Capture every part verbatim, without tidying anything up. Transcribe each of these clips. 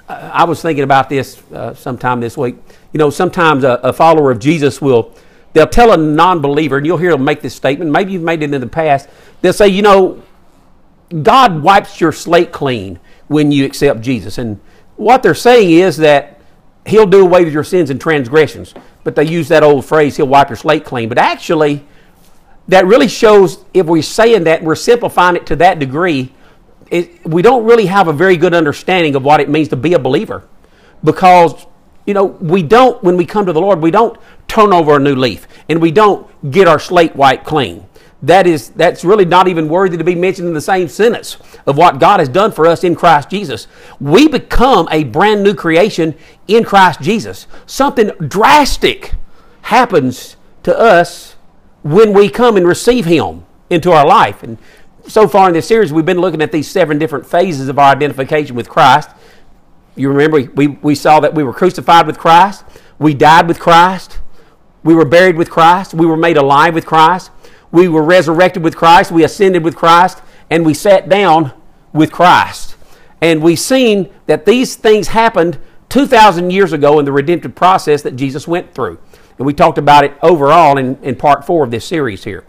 I was thinking about this uh, sometime this week. You know, sometimes a, a follower of Jesus will, they'll tell a non-believer, and you'll hear them make this statement, maybe you've made it in the past, they'll say, you know, God wipes your slate clean when you accept Jesus. And what they're saying is that he'll do away with your sins and transgressions. But they use that old phrase, he'll wipe your slate clean. But actually, that really shows, if we're saying that, we're simplifying it to that degree, it, we don't really have a very good understanding of what it means to be a believer. Because, you know, we don't, when we come to the Lord, we don't turn over a new leaf. And we don't get our slate wiped clean. That is, that's really not even worthy to be mentioned in the same sentence of what God has done for us in Christ Jesus. We become a brand new creation in Christ Jesus. Something drastic happens to us when we come and receive Him into our life. And so far in this series, we've been looking at these seven different phases of our identification with Christ. You remember, we, we saw that we were crucified with Christ, we died with Christ, we were buried with Christ, we were made alive with Christ, we were resurrected with Christ, we ascended with Christ, and we sat down with Christ. And we've seen that these things happened two thousand years ago in the redemptive process that Jesus went through. And we talked about it overall in, in part four of this series here.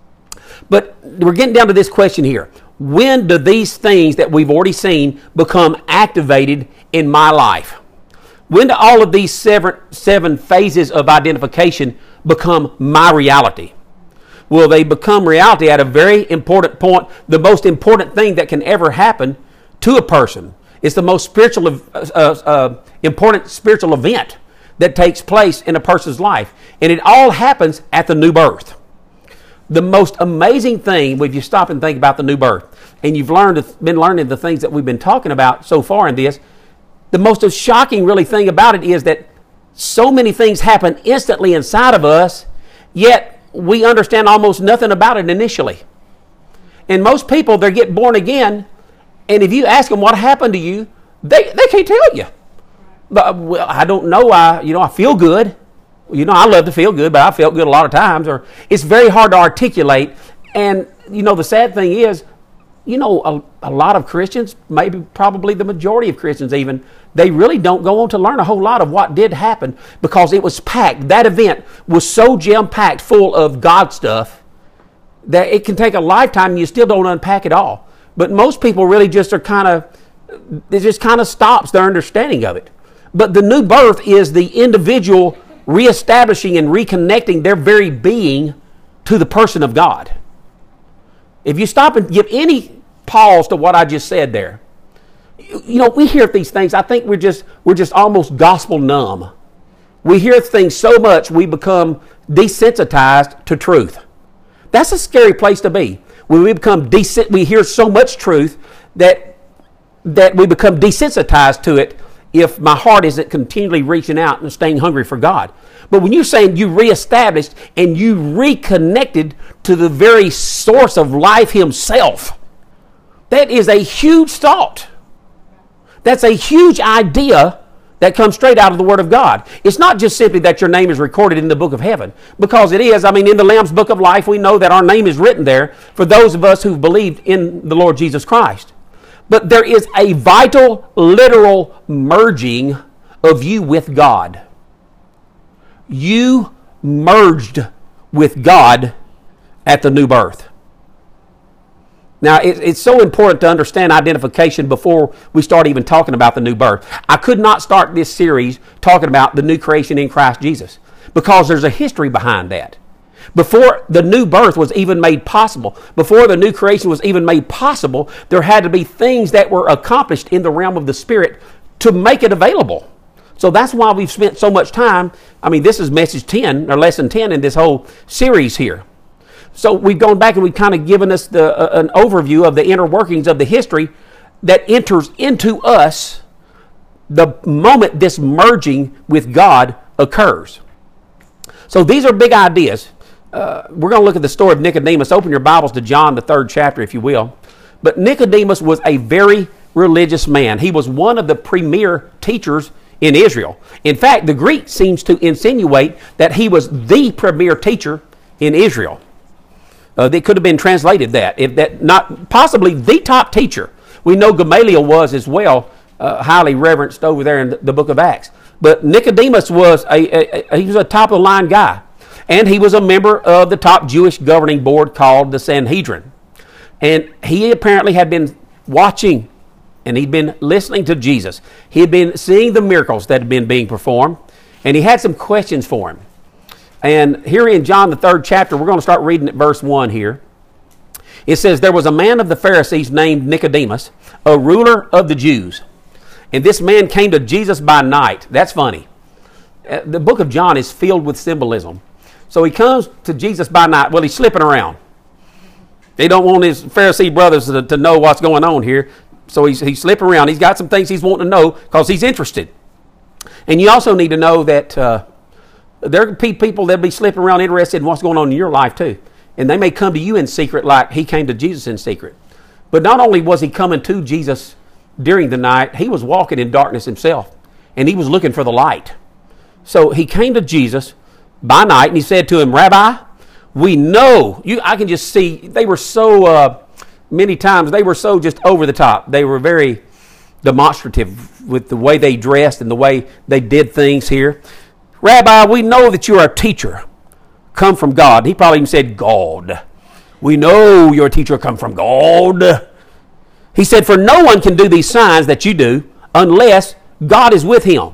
But we're getting down to this question here. When do these things that we've already seen become activated in my life? When do all of these seven, seven phases of identification become my reality? Will they become reality at a very important point, the most important thing that can ever happen to a person? It's the most spiritual, uh, uh, important spiritual event that takes place in a person's life. And it all happens at the new birth. The most amazing thing, if you stop and think about the new birth, and you've learned, been learning the things that we've been talking about so far in this, the most shocking really thing about it is that so many things happen instantly inside of us, yet we understand almost nothing about it initially. And most people, they get born again, and if you ask them what happened to you, they, they can't tell you. But, well, I don't know. I you know I feel good. You know, I love to feel good, but I felt good a lot of times. Or it's very hard to articulate. And you know, the sad thing is, you know, a, a lot of Christians, maybe probably the majority of Christians even, they really don't go on to learn a whole lot of what did happen because it was packed. That event was so jam-packed full of God stuff that it can take a lifetime and you still don't unpack it all. But most people really just are kind of, it just kind of stops their understanding of it. But the new birth is the individual reestablishing and reconnecting their very being to the person of God. If you stop and give any pause to what I just said there, you know, we hear these things. I think we're just we're just almost gospel numb. We hear things so much we become desensitized to truth. That's a scary place to be. When we become desen- we hear so much truth that that we become desensitized to it if my heart isn't continually reaching out and staying hungry for God. But when you're saying you reestablished and you reconnected to the very source of life Himself, that is a huge thought. That's a huge idea that comes straight out of the Word of God. It's not just simply that your name is recorded in the book of heaven, because it is. I mean, in the Lamb's book of life, we know that our name is written there for those of us who've believed in the Lord Jesus Christ. But there is a vital, literal merging of you with God. You merged with God at the new birth. Now, it, it's so important to understand identification before we start even talking about the new birth. I could not start this series talking about the new creation in Christ Jesus because there's a history behind that. Before the new birth was even made possible, before the new creation was even made possible, there had to be things that were accomplished in the realm of the Spirit to make it available. So that's why we've spent so much time. I mean, this is message ten, or lesson ten in this whole series here. So we've gone back and we've kind of given us the, uh, an overview of the inner workings of the history that enters into us the moment this merging with God occurs. So these are big ideas. Uh, we're going to look at the story of Nicodemus. Open your Bibles to John, the third chapter, if you will. But Nicodemus was a very religious man. He was one of the premier teachers in Israel. In fact, the Greek seems to insinuate that he was the premier teacher in Israel. Uh, they could have been translated that, if that not possibly the top teacher. We know Gamaliel was as well uh, highly reverenced over there in the, the book of Acts. But Nicodemus was a, a, a he was a top of the line guy, and he was a member of the top Jewish governing board called the Sanhedrin. And he apparently had been watching, and he'd been listening to Jesus. He had been seeing the miracles that had been being performed, and he had some questions for him. And here in John, the third chapter, we're going to start reading at verse one here. It says, there was a man of the Pharisees named Nicodemus, a ruler of the Jews. And this man came to Jesus by night. That's funny. The book of John is filled with symbolism. So he comes to Jesus by night. Well, he's slipping around. They don't want his Pharisee brothers to, to know what's going on here. So he's, he's slipping around. He's got some things he's wanting to know because he's interested. And you also need to know that uh, there are people that be slipping around interested in what's going on in your life too. And they may come to you in secret like he came to Jesus in secret. But not only was he coming to Jesus during the night, he was walking in darkness himself. And he was looking for the light. So he came to Jesus by night and he said to him, Rabbi, we know, you. I can just see, they were so, uh, many times, they were so just over the top. They were very demonstrative with the way they dressed and the way they did things here. Rabbi, we know that you are a teacher come from God. He probably even said God. We know you're a teacher come from God. He said, for no one can do these signs that you do unless God is with him.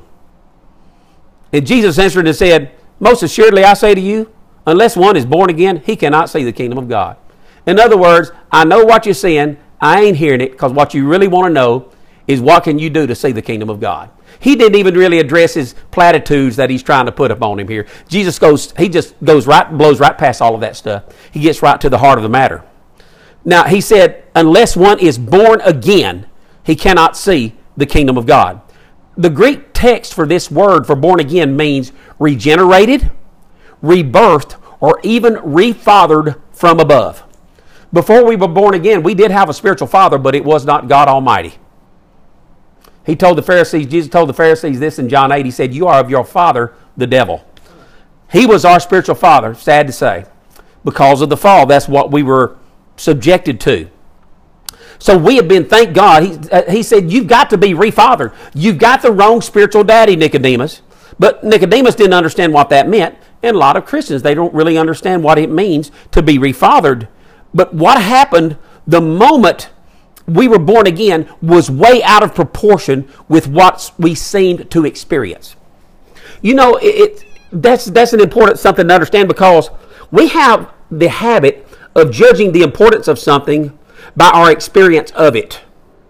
And Jesus answered and said, most assuredly I say to you, unless one is born again, he cannot see the kingdom of God. In other words, I know what you're saying. I ain't hearing it because what you really want to know is what can you do to see the kingdom of God. He didn't even really address his platitudes that he's trying to put upon him here. Jesus goes, he just goes right, blows right past all of that stuff. He gets right to the heart of the matter. Now, he said, unless one is born again, he cannot see the kingdom of God. The Greek text for this word for born again means regenerated, rebirthed, or even refathered from above. Before we were born again, we did have a spiritual father, but it was not God Almighty. He told the Pharisees, Jesus told the Pharisees this in John eight. He said, you are of your father, the devil. He was our spiritual father, sad to say. Because of the fall, that's what we were subjected to. So we have been, thank God, he, uh, he said, you've got to be refathered. You've got the wrong spiritual daddy, Nicodemus. But Nicodemus didn't understand what that meant. And a lot of Christians, they don't really understand what it means to be refathered. But what happened the moment we were born again was way out of proportion with what we seemed to experience. You know, it, it that's that's an important something to understand because we have the habit of judging the importance of something by our experience of it.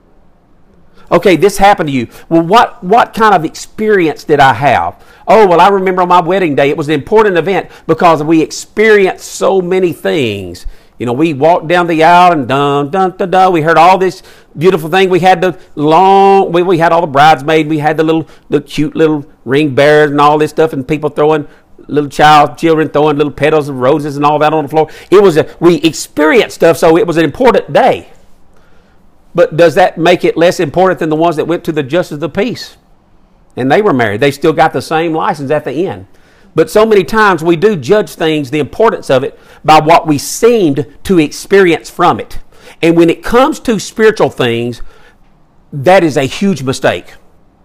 Okay, this happened to you. Well, what, what kind of experience did I have? Oh, well, I remember on my wedding day, it was an important event because we experienced so many things. You know, we walked down the aisle and dun, dun, dun, dun. We heard all this beautiful thing. We had the long, we, we had all the bridesmaids. We had the little, the cute little ring bearers and all this stuff and people throwing little child, children throwing little petals of roses and all that on the floor. It was, a, we experienced stuff, so it was an important day. But does that make it less important than the ones that went to the justice of the peace? And they were married. They still got the same license at the end. But so many times we do judge things, the importance of it, by what we seemed to experience from it. And when it comes to spiritual things, that is a huge mistake.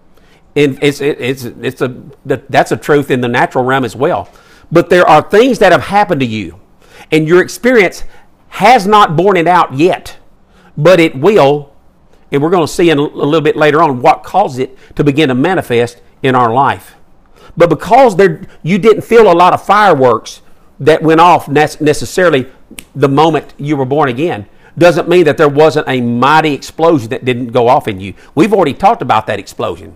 And it's, it's, it's a, that's a truth in the natural realm as well. But there are things that have happened to you, and your experience has not borne it out yet, but it will. And we're going to see in a little bit later on what caused it to begin to manifest in our life. But because there, you didn't feel a lot of fireworks that went off necessarily the moment you were born again, doesn't mean that there wasn't a mighty explosion that didn't go off in you. We've already talked about that explosion.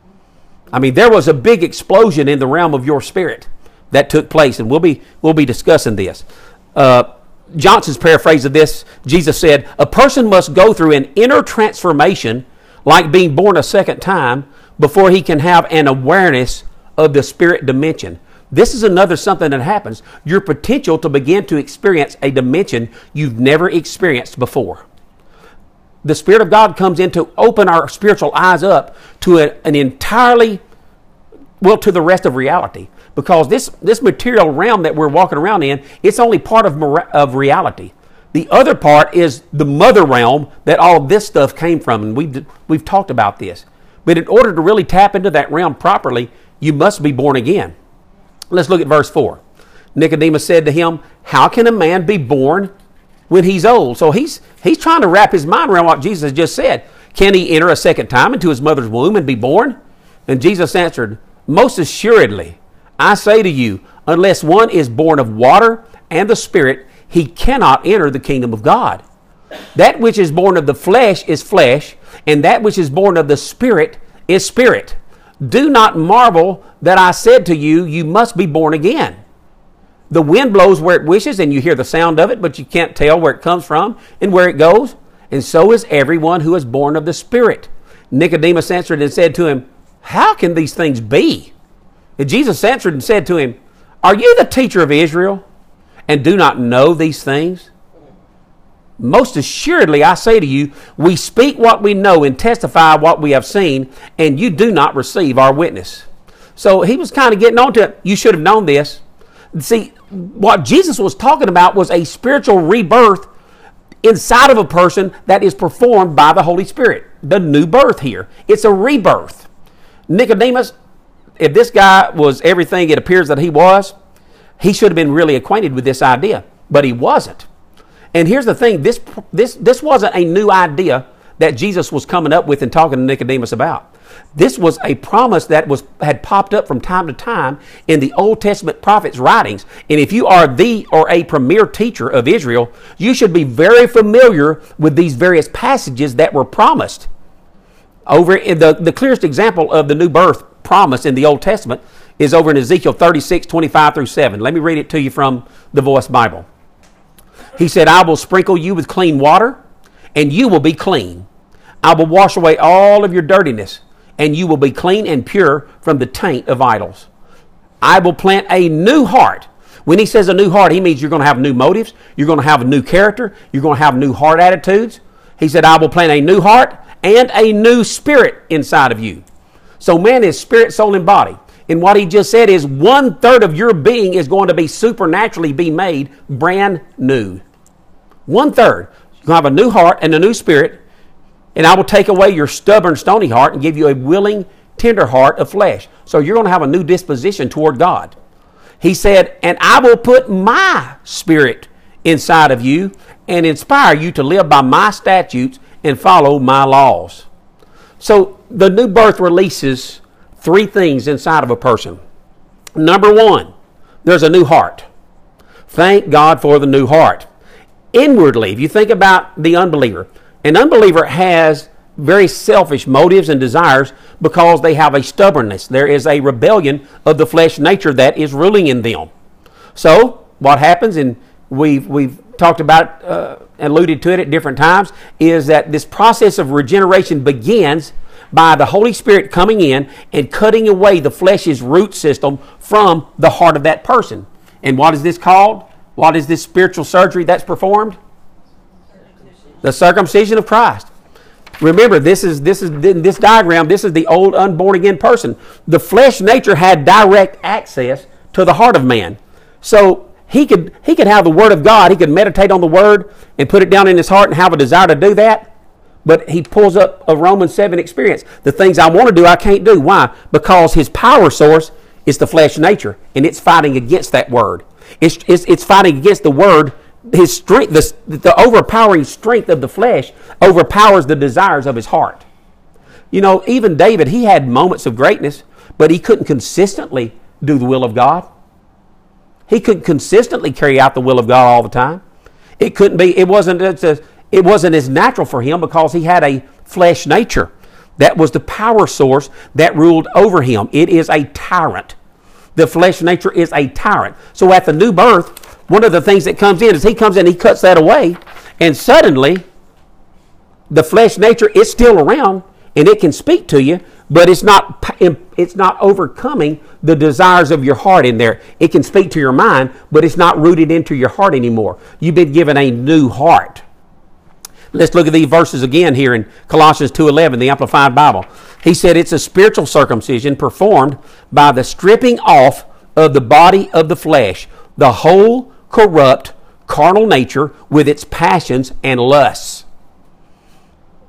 I mean, there was a big explosion in the realm of your spirit that took place, and we'll be we'll be discussing this. Uh, Johnson's paraphrase of this, Jesus said, a person must go through an inner transformation like being born a second time before he can have an awareness of the spirit dimension. This is another something that happens. Your potential to begin to experience a dimension you've never experienced before. The Spirit of God comes in to open our spiritual eyes up to a, an entirely, well, to the rest of reality. Because this, this material realm that we're walking around in, it's only part of, of reality. The other part is the mother realm that all of this stuff came from. And we've, we've talked about this. But in order to really tap into that realm properly, you must be born again. Let's look at verse four. Nicodemus said to him, how can a man be born when he's old? So he's he's trying to wrap his mind around what Jesus just said. Can he enter a second time into his mother's womb and be born? And Jesus answered, most assuredly, I say to you, unless one is born of water and the Spirit, he cannot enter the kingdom of God. That which is born of the flesh is flesh, and that which is born of the Spirit is spirit. Do not marvel that I said to you, you must be born again. The wind blows where it wishes, and you hear the sound of it, but you can't tell where it comes from and where it goes. And so is everyone who is born of the Spirit. Nicodemus answered and said to him, how can these things be? And Jesus answered and said to him, are you the teacher of Israel, and do not know these things? Most assuredly, I say to you, we speak what we know and testify what we have seen, and you do not receive our witness. So he was kind of getting on to it. You should have known this. See, what Jesus was talking about was a spiritual rebirth inside of a person that is performed by the Holy Spirit. The new birth here. It's a rebirth. Nicodemus, if this guy was everything it appears that he was, he should have been really acquainted with this idea, but he wasn't. And here's the thing, this, this, this wasn't a new idea that Jesus was coming up with and talking to Nicodemus about. This was a promise that was had popped up from time to time in the Old Testament prophets' writings. And if you are the or a premier teacher of Israel, you should be very familiar with these various passages that were promised. Over in the, the clearest example of the new birth promise in the Old Testament is over in Ezekiel thirty-six, twenty-five through seven. Let me read it to you from the Voice Bible. He said, I will sprinkle you with clean water, and you will be clean. I will wash away all of your dirtiness, and you will be clean and pure from the taint of idols. I will plant a new heart. When he says a new heart, he means you're going to have new motives, you're going to have a new character, you're going to have new heart attitudes. He said, I will plant a new heart and a new spirit inside of you. So man is spirit, soul, and body. And what he just said is one third of your being is going to be supernaturally be made brand new. One third. You're going to have a new heart and a new spirit. And I will take away your stubborn, stony heart and give you a willing, tender heart of flesh. So you're going to have a new disposition toward God. He said, and I will put my spirit inside of you and inspire you to live by my statutes and follow my laws. So the new birth releases three things inside of a person. Number one, there's a new heart. Thank God for the new heart. Inwardly, if you think about the unbeliever, an unbeliever has very selfish motives and desires because they have a stubbornness. There is a rebellion of the flesh nature that is ruling in them. So what happens, and we've, we've talked about it, uh, alluded to it at different times, is that this process of regeneration begins by the Holy Spirit coming in and cutting away the flesh's root system from the heart of that person. And what is this called? What is this spiritual surgery that's performed? The circumcision of Christ. Remember, this is this is this diagram. This is the old unborn again person. The flesh nature had direct access to the heart of man, so he could he could have the Word of God. He could meditate on the Word and put it down in his heart and have a desire to do that. But he pulls up a Romans seven experience. The things I want to do, I can't do. Why? Because his power source is the flesh nature, and it's fighting against that Word. It's it's, it's fighting against the Word. His strength, the, the overpowering strength of the flesh overpowers the desires of his heart. You know, even David, he had moments of greatness, but he couldn't consistently do the will of God. He couldn't consistently carry out the will of God all the time. It couldn't be, it wasn't, it's a, it wasn't as natural for him because he had a flesh nature. That was the power source that ruled over him. It is a tyrant. The flesh nature is a tyrant. So at the new birth, one of the things that comes in is he comes in, he cuts that away, and suddenly the flesh nature is still around and it can speak to you, but it's not it's not overcoming the desires of your heart in there. It can speak to your mind, but it's not rooted into your heart anymore. You've been given a new heart. Let's look at these verses again here in Colossians two eleven, the Amplified Bible. He said it's a spiritual circumcision performed by the stripping off of the body of the flesh, the whole corrupt carnal nature with its passions and lusts.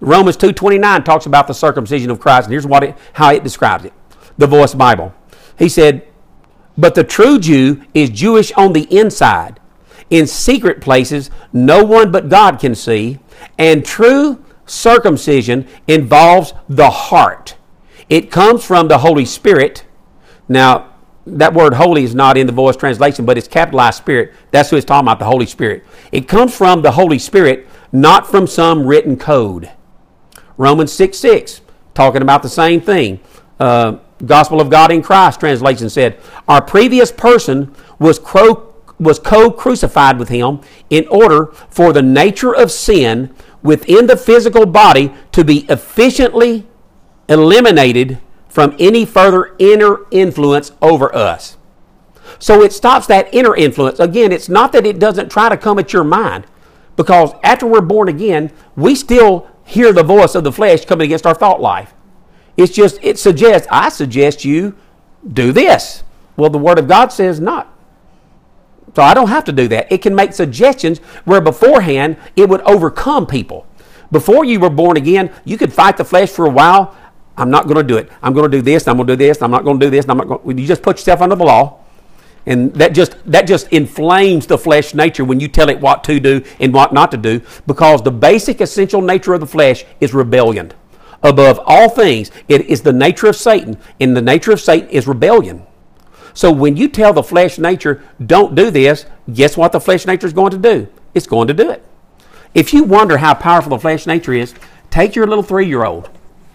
Romans two twenty-nine talks about the circumcision of Christ, and here's what it, how it describes it. The Voice Bible. He said, but the true Jew is Jewish on the inside. In secret places, no one but God can see. And true circumcision involves the heart. It comes from the Holy Spirit. Now, that word holy is not in the Voice translation, but it's capitalized Spirit. That's who it's talking about, the Holy Spirit. It comes from the Holy Spirit, not from some written code. Romans six six, talking about the same thing. Uh, Gospel of God in Christ translation said, our previous person was, cro- was co-crucified with him in order for the nature of sin within the physical body to be efficiently eliminated from any further inner influence over us. So it stops that inner influence. Again, it's not that it doesn't try to come at your mind, because after we're born again, we still hear the voice of the flesh coming against our thought life. It's just, it suggests, I suggest you do this. Well, the Word of God says not. So I don't have to do that. It can make suggestions where beforehand it would overcome people. Before you were born again, you could fight the flesh for a while. I'm not going to do it. I'm going to do this. I'm going to do this. I'm not going to do this. I'm not going. You just put yourself under the law, and that just that just inflames the flesh nature when you tell it what to do and what not to do. Because the basic essential nature of the flesh is rebellion. Above all things, it is the nature of Satan, and the nature of Satan is rebellion. So when you tell the flesh nature, don't do this, guess what the flesh nature is going to do? It's going to do it. If you wonder how powerful the flesh nature is, take your little three-year-old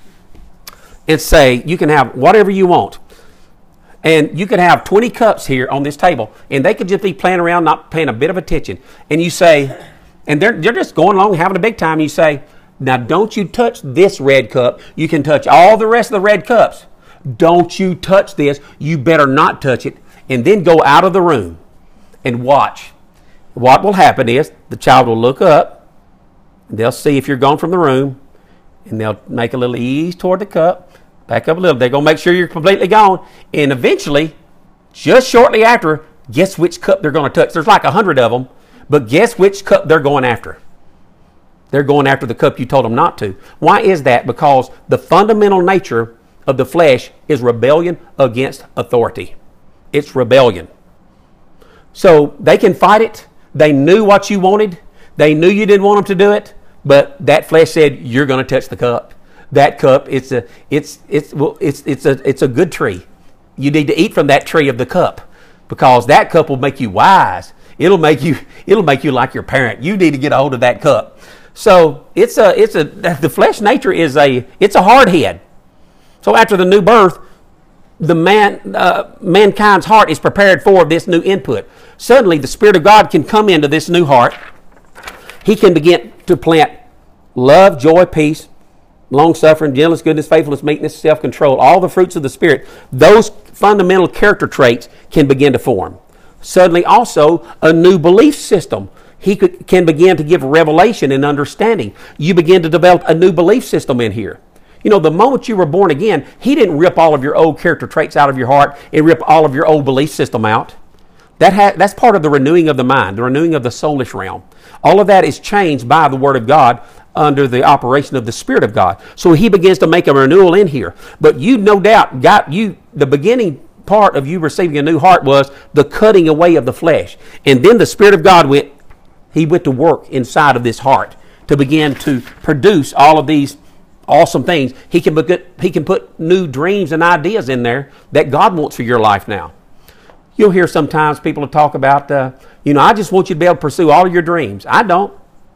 and say, you can have whatever you want. And you could have twenty cups here on this table, and they could just be playing around, not paying a bit of attention. And you say, and they're, they're just going along, having a big time, and you say, now don't you touch this red cup. You can touch all the rest of the red cups. Don't you touch this. You better not touch it. And then go out of the room and watch. What will happen is the child will look up, and they'll see if you're gone from the room, and they'll make a little ease toward the cup, back up a little. They're going to make sure you're completely gone. And eventually, just shortly after, guess which cup they're going to touch. There's like a hundred of them, but guess which cup they're going after. They're going after the cup you told them not to. Why is that? Because the fundamental nature of the flesh is rebellion against authority. It's rebellion. So they can fight it. They knew what you wanted. They knew you didn't want them to do it. But that flesh said, you're going to touch the cup. That cup, it's a, it's, it's, well, it's, it's a, it's a good tree. You need to eat from that tree of the cup, because that cup will make you wise. It'll make you, it'll make you like your parent. You need to get a hold of that cup. So it's a, it's a, the flesh nature is a, it's a hard head. So after the new birth, the man, uh, mankind's heart is prepared for this new input. Suddenly, the Spirit of God can come into this new heart. He can begin to plant love, joy, peace, long-suffering, gentleness, goodness, faithfulness, meekness, self-control, all the fruits of the Spirit. Those fundamental character traits can begin to form. Suddenly, also, a new belief system. He could, can begin to give revelation and understanding. You begin to develop a new belief system in here. You know, the moment you were born again, He didn't rip all of your old character traits out of your heart and rip all of your old belief system out. That ha- that's part of the renewing of the mind, the renewing of the soulish realm. All of that is changed by the Word of God under the operation of the Spirit of God. So He begins to make a renewal in here. But you, no doubt, got you, the beginning part of you receiving a new heart was the cutting away of the flesh. And then the Spirit of God went, He went to work inside of this heart to begin to produce all of these awesome things. He can, he can put new dreams and ideas in there that God wants for your life now. You'll hear sometimes people talk about, uh, you know, I just want you to be able to pursue all of your dreams. I don't.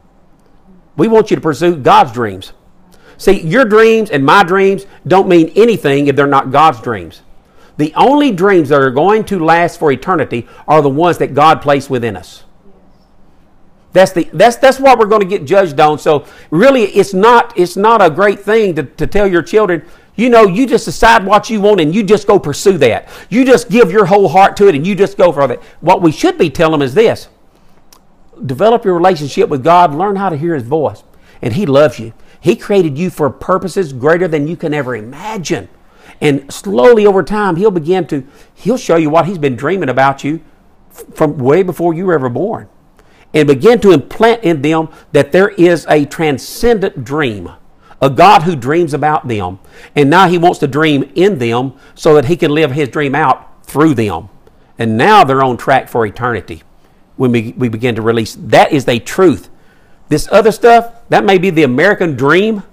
We want you to pursue God's dreams. See, your dreams and my dreams don't mean anything if they're not God's dreams. The only dreams that are going to last for eternity are the ones that God placed within us. That's the that's that's what we're going to get judged on. So really, it's not it's not a great thing to, to tell your children, you know, you just decide what you want and you just go pursue that. You just give your whole heart to it and you just go for it. What we should be telling them is this: develop your relationship with God, learn how to hear His voice, and He loves you. He created you for purposes greater than you can ever imagine. And slowly over time, He'll begin to He'll show you what He's been dreaming about you from way before you were ever born. And begin to implant in them that there is a transcendent dream, A God who dreams about them. And now he wants to dream in them so that he can live his dream out through them. And now they're on track for eternity when we, we begin to release. That is the truth. This other stuff, that may be the American dream,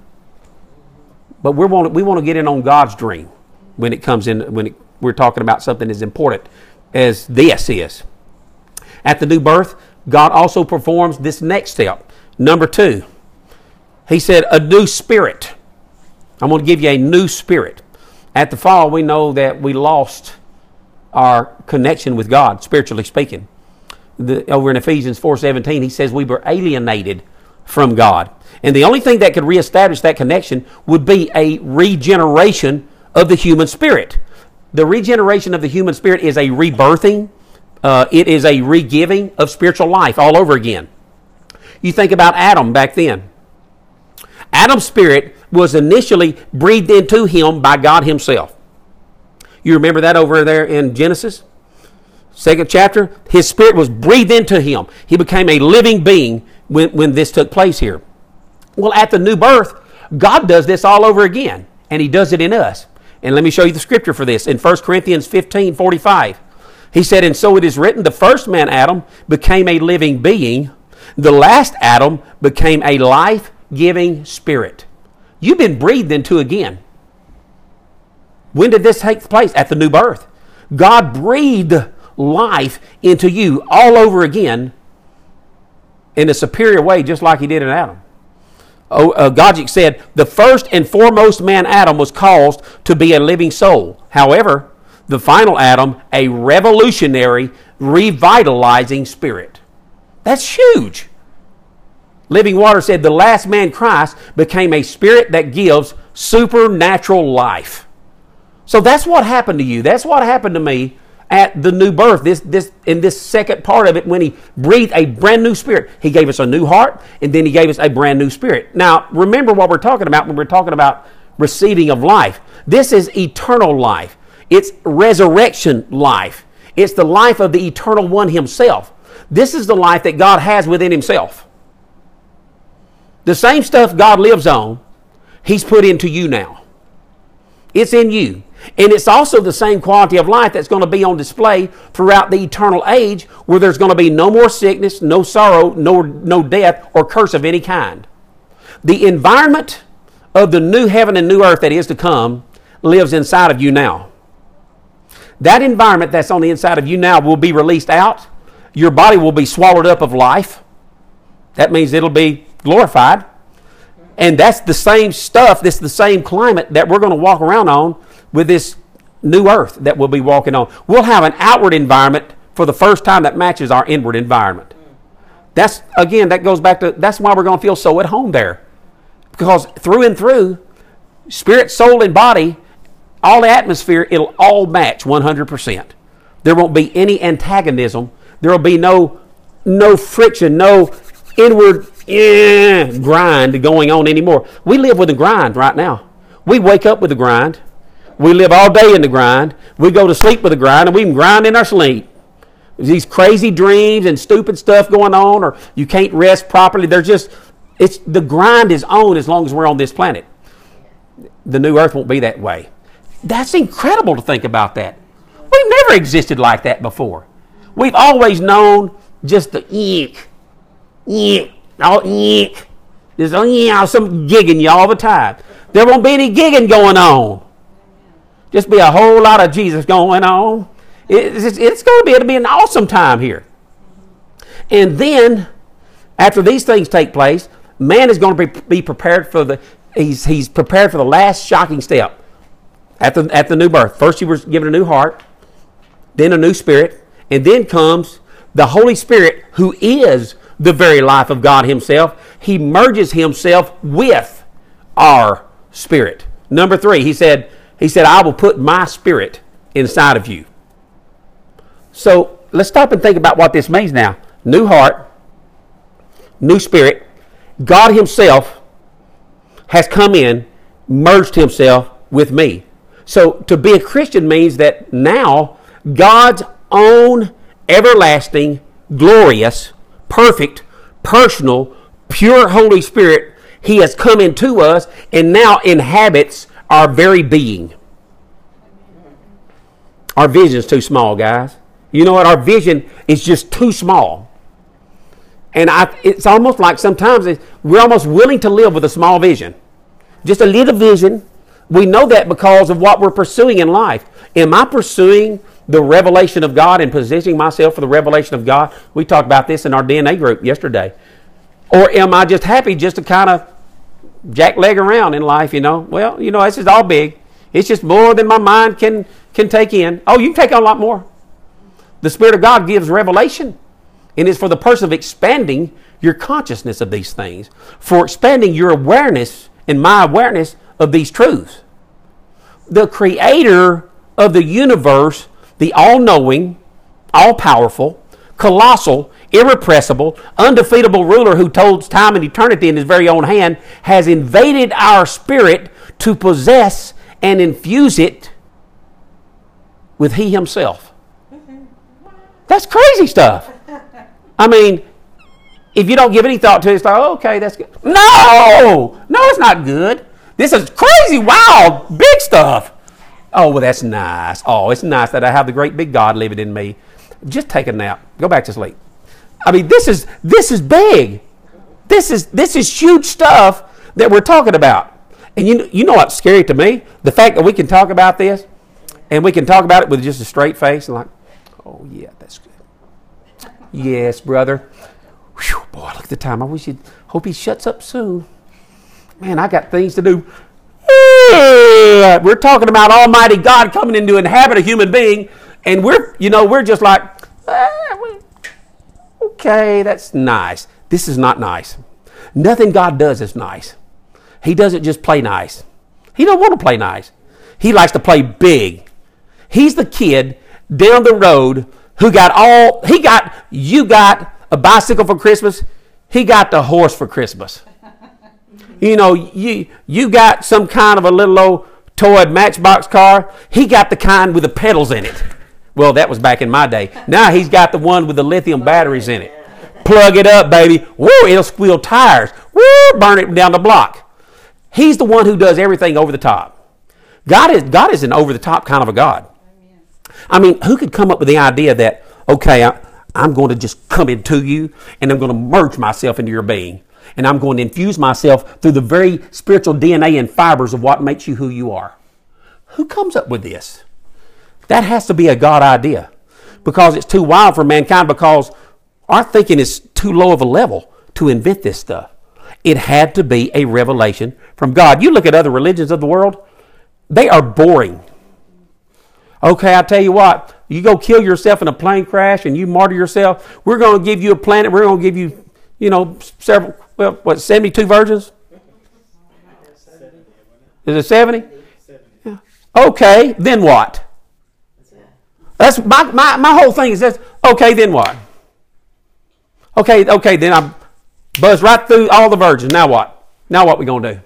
but we want we want to get in on God's dream when it comes in, when it, we're talking about something as important as this is. At the new birth, God also performs this next step. Number two, he said a new spirit. I'm going to give you a new spirit. At the fall, we know that we lost our connection with God, spiritually speaking. The, over in Ephesians four seventeen, he says we were alienated from God. And the only thing that could reestablish that connection would be a regeneration of the human spirit. The regeneration of the human spirit is a rebirthing. Uh, it is a re-giving of spiritual life all over again. You think about Adam back then. Adam's spirit was initially breathed into him by God himself. You remember that over there in Genesis? Second chapter. His spirit was breathed into him. He became a living being when, when this took place here. Well, at the new birth, God does this all over again. And he does it in us. And let me show you the scripture for this. In First Corinthians fifteen forty-five. He said, and so it is written, the first man, Adam, became a living being. The last Adam became a life-giving spirit. You've been breathed into again. When did this take place? At the new birth. God breathed life into you all over again in a superior way, just like he did in Adam. Oh, uh, Gogic said, the first and foremost man, Adam, was caused to be a living soul. However, the final Adam, a revolutionary, revitalizing spirit. That's huge. Living Water said the last man, Christ, became a spirit that gives supernatural life. So that's what happened to you. That's what happened to me at the new birth. This, this, in this second part of it, when he breathed a brand new spirit. He gave us a new heart, and then he gave us a brand new spirit. Now, remember what we're talking about when we're talking about receiving of life. This is eternal life. It's resurrection life. It's the life of the eternal one himself. This is the life that God has within himself. The same stuff God lives on, he's put into you now. It's in you. And it's also the same quality of life that's going to be on display throughout the eternal age, where there's going to be no more sickness, no sorrow, no, no death, or curse of any kind. The environment of the new heaven and new earth that is to come lives inside of you now. That environment that's on the inside of you now will be released out. Your body will be swallowed up of life. That means it'll be glorified. And that's the same stuff, this is the same climate that we're going to walk around on with this new earth that we'll be walking on. We'll have an outward environment for the first time that matches our inward environment. That's, again, that goes back to, that's why we're going to feel so at home there. Because through and through, spirit, soul, and body, all the atmosphere, it'll all match one hundred percent. There won't be any antagonism. There will be no, no friction, no inward eh, grind going on anymore. We live with the grind right now. We wake up with the grind. We live all day in the grind. We go to sleep with the grind, and we can grind in our sleep. These crazy dreams and stupid stuff going on, or you can't rest properly. They're just, it's the grind is on as long as we're on this planet. The new earth won't be that way. That's incredible to think about that. We've never existed like that before. We've always known just the eek, eek, oh eek. There's oh, yeah, some gigging you all the time. There won't be any gigging going on. Just be a whole lot of Jesus going on. It's, it's, it's going to be, it'll be an awesome time here. And then, after these things take place, man is going to be, be prepared for the, he's, he's prepared for the last shocking step. At the, at the new birth. First, you were given a new heart, then a new spirit, and then comes the Holy Spirit, who is the very life of God himself. He merges himself with our spirit. Number three, he said, he said, I will put my spirit inside of you. So let's stop and think about what this means now. New heart, new spirit. God himself has come in, merged himself with me. So to be a Christian means that now God's own everlasting, glorious, perfect, personal, pure Holy Spirit He has come into us and now inhabits our very being. Our vision's too small, guys. You know what? Our vision is just too small. And I, it's almost like sometimes it's, we're almost willing to live with a small vision. Just a little vision. We know that because of what we're pursuing in life. Am I pursuing the revelation of God and positioning myself for the revelation of God? We talked about this in our D N A group yesterday. Or am I just happy just to kind of jackleg around in life, you know? Well, you know, this is all big. It's just more than my mind can, can take in. Oh, you can take on a lot more. The Spirit of God gives revelation. And it's for the purpose of expanding your consciousness of these things. For expanding your awareness and my awareness of these truths. The Creator of the universe, the all-knowing, all-powerful, colossal, irrepressible, undefeatable ruler who holds time and eternity in his very own hand, has invaded our spirit to possess and infuse it with He Himself. That's crazy stuff. I mean, if you don't give any thought to it, it's like, oh, okay, that's good. No! No, it's not good. This is crazy, wild, big stuff. Oh, well, that's nice. Oh, it's nice that I have the great big God living in me. Just take a nap. Go back to sleep. I mean, this is this is big. This is this is huge stuff that we're talking about. And you you know what's scary to me? The fact that we can talk about this, and we can talk about it with just a straight face and like, oh yeah, that's good. Yes, brother. Whew, boy, look at the time. I wish he'd hope he shuts up soon. Man, I got things to do. We're talking about Almighty God coming in to inhabit a human being, and we're, you know, we're just like, ah, okay, that's nice. This is not nice. Nothing God does is nice. He doesn't just play nice. He don't want to play nice. He likes to play big. He's the kid down the road who got all, he got, you got a bicycle for Christmas. He got the horse for Christmas. You know, you you got some kind of a little old toy Matchbox car. He got the kind with the pedals in it. Well, that was back in my day. Now he's got the one with the lithium batteries in it. Plug it up, baby. Woo, it'll squeal tires. Woo, burn it down the block. He's the one who does everything over the top. God is God is an over the top kind of a God. I mean, who could come up with the idea that, okay, I, I'm going to just come into you and I'm going to merge myself into your being. And I'm going to infuse myself through the very spiritual D N A and fibers of what makes you who you are. Who comes up with this? That has to be a God idea. Because it's too wild for mankind, because our thinking is too low of a level to invent this stuff. It had to be a revelation from God. You look at other religions of the world, they are boring. Okay, I tell you what, you go kill yourself in a plane crash and you martyr yourself, we're going to give you a planet, we're going to give you, you know, several, well, what, seventy-two virgins? Is it seventy? Yeah. Okay, then what? That's my, my, my whole thing is this. Okay, then what? Okay, okay, then I buzz right through all the virgins. Now what? Now what we going to do?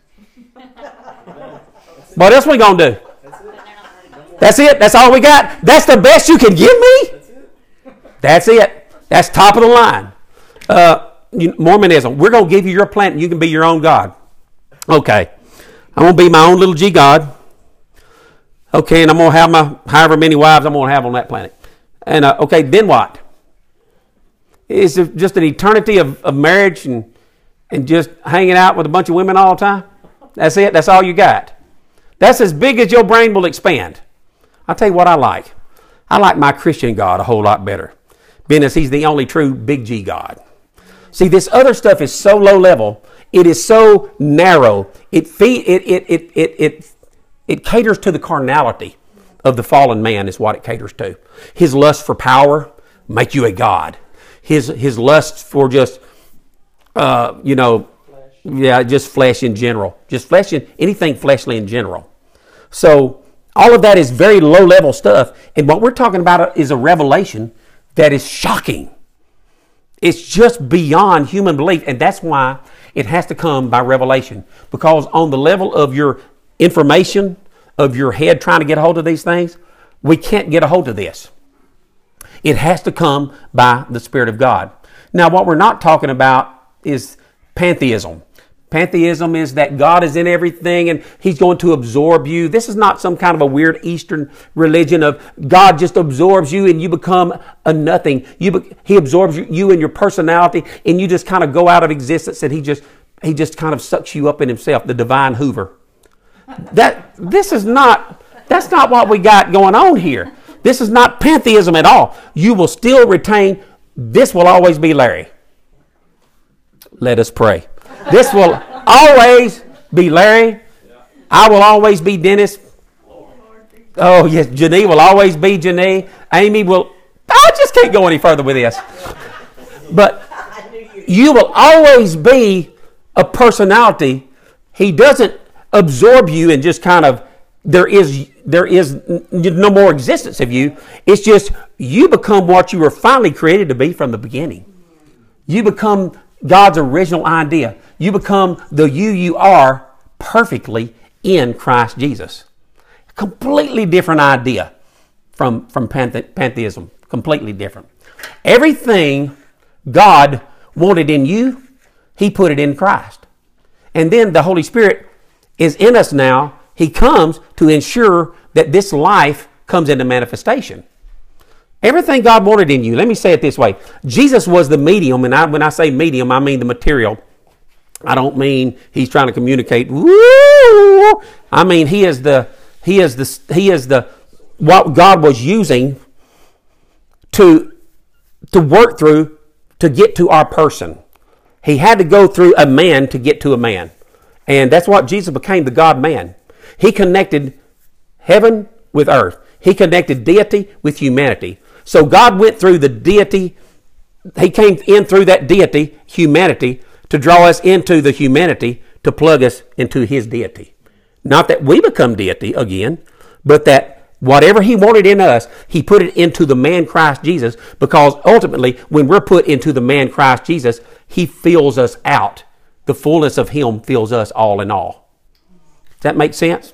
What else we going to do? That's it? That's all we got? That's the best you can give me? That's it. That's top of the line. Uh, Mormonism. We're going to give you your planet and you can be your own God. Okay. I'm going to be my own little G God. Okay, and I'm going to have my however many wives I'm going to have on that planet. And uh, okay, then what? Is it just an eternity of, of marriage and and just hanging out with a bunch of women all the time? That's it? That's all you got? That's as big as your brain will expand. I'll tell you what I like. I like my Christian God a whole lot better, being as He's the only true big G God. See, this other stuff is so low level. It is so narrow. It feed, it, it, it, it, it, it caters to the carnality of the fallen man is what it caters to. His lust for power make you a god. His his lust for just, uh, you know, yeah, just flesh in general. Just flesh in, anything fleshly in general. So all of that is very low level stuff. And what we're talking about is a revelation that is shocking. It's just beyond human belief. And that's why it has to come by revelation. Because on the level of your information, of your head trying to get a hold of these things, we can't get a hold of this. It has to come by the Spirit of God. Now, what we're not talking about is pantheism. Pantheism is that God is in everything and He's going to absorb you. This is not some kind of a weird Eastern religion of God just absorbs you and you become a nothing. You be, He absorbs you, you and your personality, and you just kind of go out of existence, and He just He just kind of sucks you up in Himself, the divine Hoover. That this is not that's not what we got going on here. This is not pantheism at all. You will still retain, this will always be Larry. Let us pray. This will always be Larry. I will always be Dennis. Oh, yes, Janae will always be Janae. Amy will... I just can't go any further with this. But you will always be a personality. He doesn't absorb you and just kind of... There is, there is no more existence of you. It's just you become what you were finally created to be from the beginning. You become God's original idea. You become the you you are perfectly in Christ Jesus. Completely different idea from, from panthe- pantheism. Completely different. Everything God wanted in you, He put it in Christ. And then the Holy Spirit is in us now. He comes to ensure that this life comes into manifestation. Everything God wanted in you, let me say it this way. Jesus was the medium, and I, when I say medium, I mean the material. I don't mean He's trying to communicate. Woo! I mean He is the He is the He is the what God was using to to work through to get to our person. He had to go through a man to get to a man, and that's what Jesus became, the God man. He connected heaven with earth. He connected deity with humanity. So God went through the deity. He came in through that deity, humanity, to draw us into the humanity, to plug us into His deity. Not that we become deity again, but that whatever He wanted in us, He put it into the man Christ Jesus, because ultimately, when we're put into the man Christ Jesus, He fills us out. The fullness of Him fills us all in all. Does that make sense?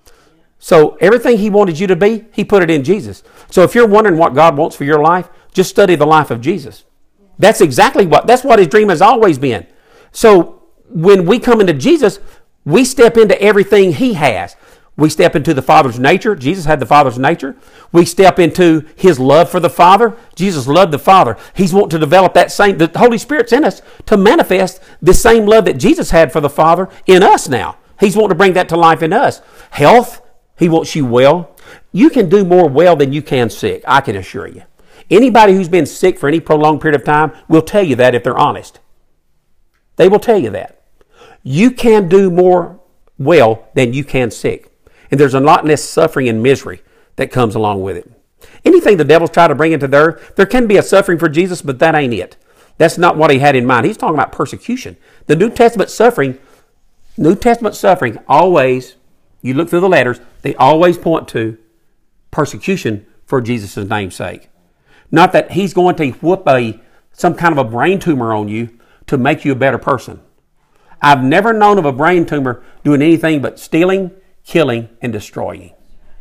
So everything He wanted you to be, He put it in Jesus. So if you're wondering what God wants for your life, just study the life of Jesus. That's exactly what, that's what His dream has always been. So when we come into Jesus, we step into everything He has. We step into the Father's nature. Jesus had the Father's nature. We step into His love for the Father. Jesus loved the Father. He's wanting to develop that same, the Holy Spirit's in us to manifest the same love that Jesus had for the Father in us now. He's wanting to bring that to life in us. Health. He wants you well. You can do more well than you can sick, I can assure you. Anybody who's been sick for any prolonged period of time will tell you that if they're honest. They will tell you that. You can do more well than you can sick. And there's a lot less suffering and misery that comes along with it. Anything the devil's trying to bring into the earth, there can be a suffering for Jesus, but that ain't it. That's not what He had in mind. He's talking about persecution. The New Testament suffering, New Testament suffering always, you look through the letters, they always point to persecution for Jesus' name's sake. Not that He's going to whoop a some kind of a brain tumor on you to make you a better person. I've never known of a brain tumor doing anything but stealing, killing, and destroying.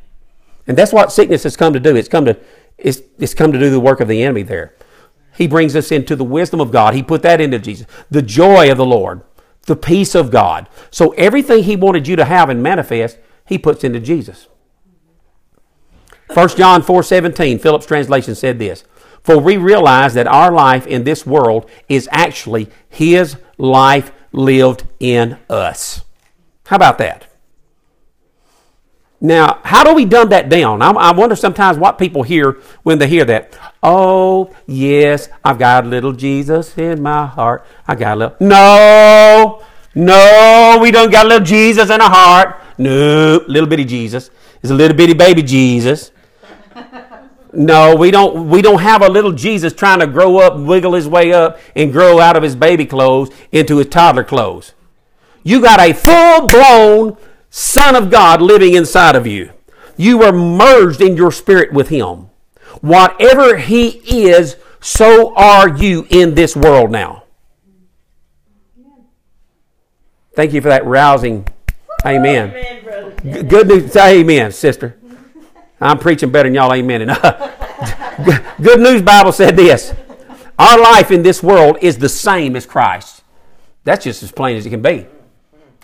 And that's what sickness has come to do. It's come to, it's, it's come to do the work of the enemy there. He brings us into the wisdom of God. He put that into Jesus. The joy of the Lord. The peace of God. So everything He wanted you to have and manifest, He puts into Jesus. First John four seventeen, Phillips translation said this, "For we realize that our life in this world is actually His life lived in us." How about that? Now, how do we dumb that down? I, I wonder sometimes what people hear when they hear that. Oh, yes, I've got a little Jesus in my heart. I got a little... No, no, we don't got a little Jesus in our heart. No, little bitty Jesus. It's a little bitty baby Jesus. No, we don't, we don't have a little Jesus trying to grow up, wiggle his way up, and grow out of his baby clothes into his toddler clothes. You got a full-blown Son of God living inside of you. You are merged in your spirit with Him. Whatever He is, so are you in this world now. Thank you for that rousing amen. Amen, good news. Say amen, sister. I'm preaching better than y'all amen. Good News Bible said this. Our life in this world is the same as Christ. That's just as plain as it can be.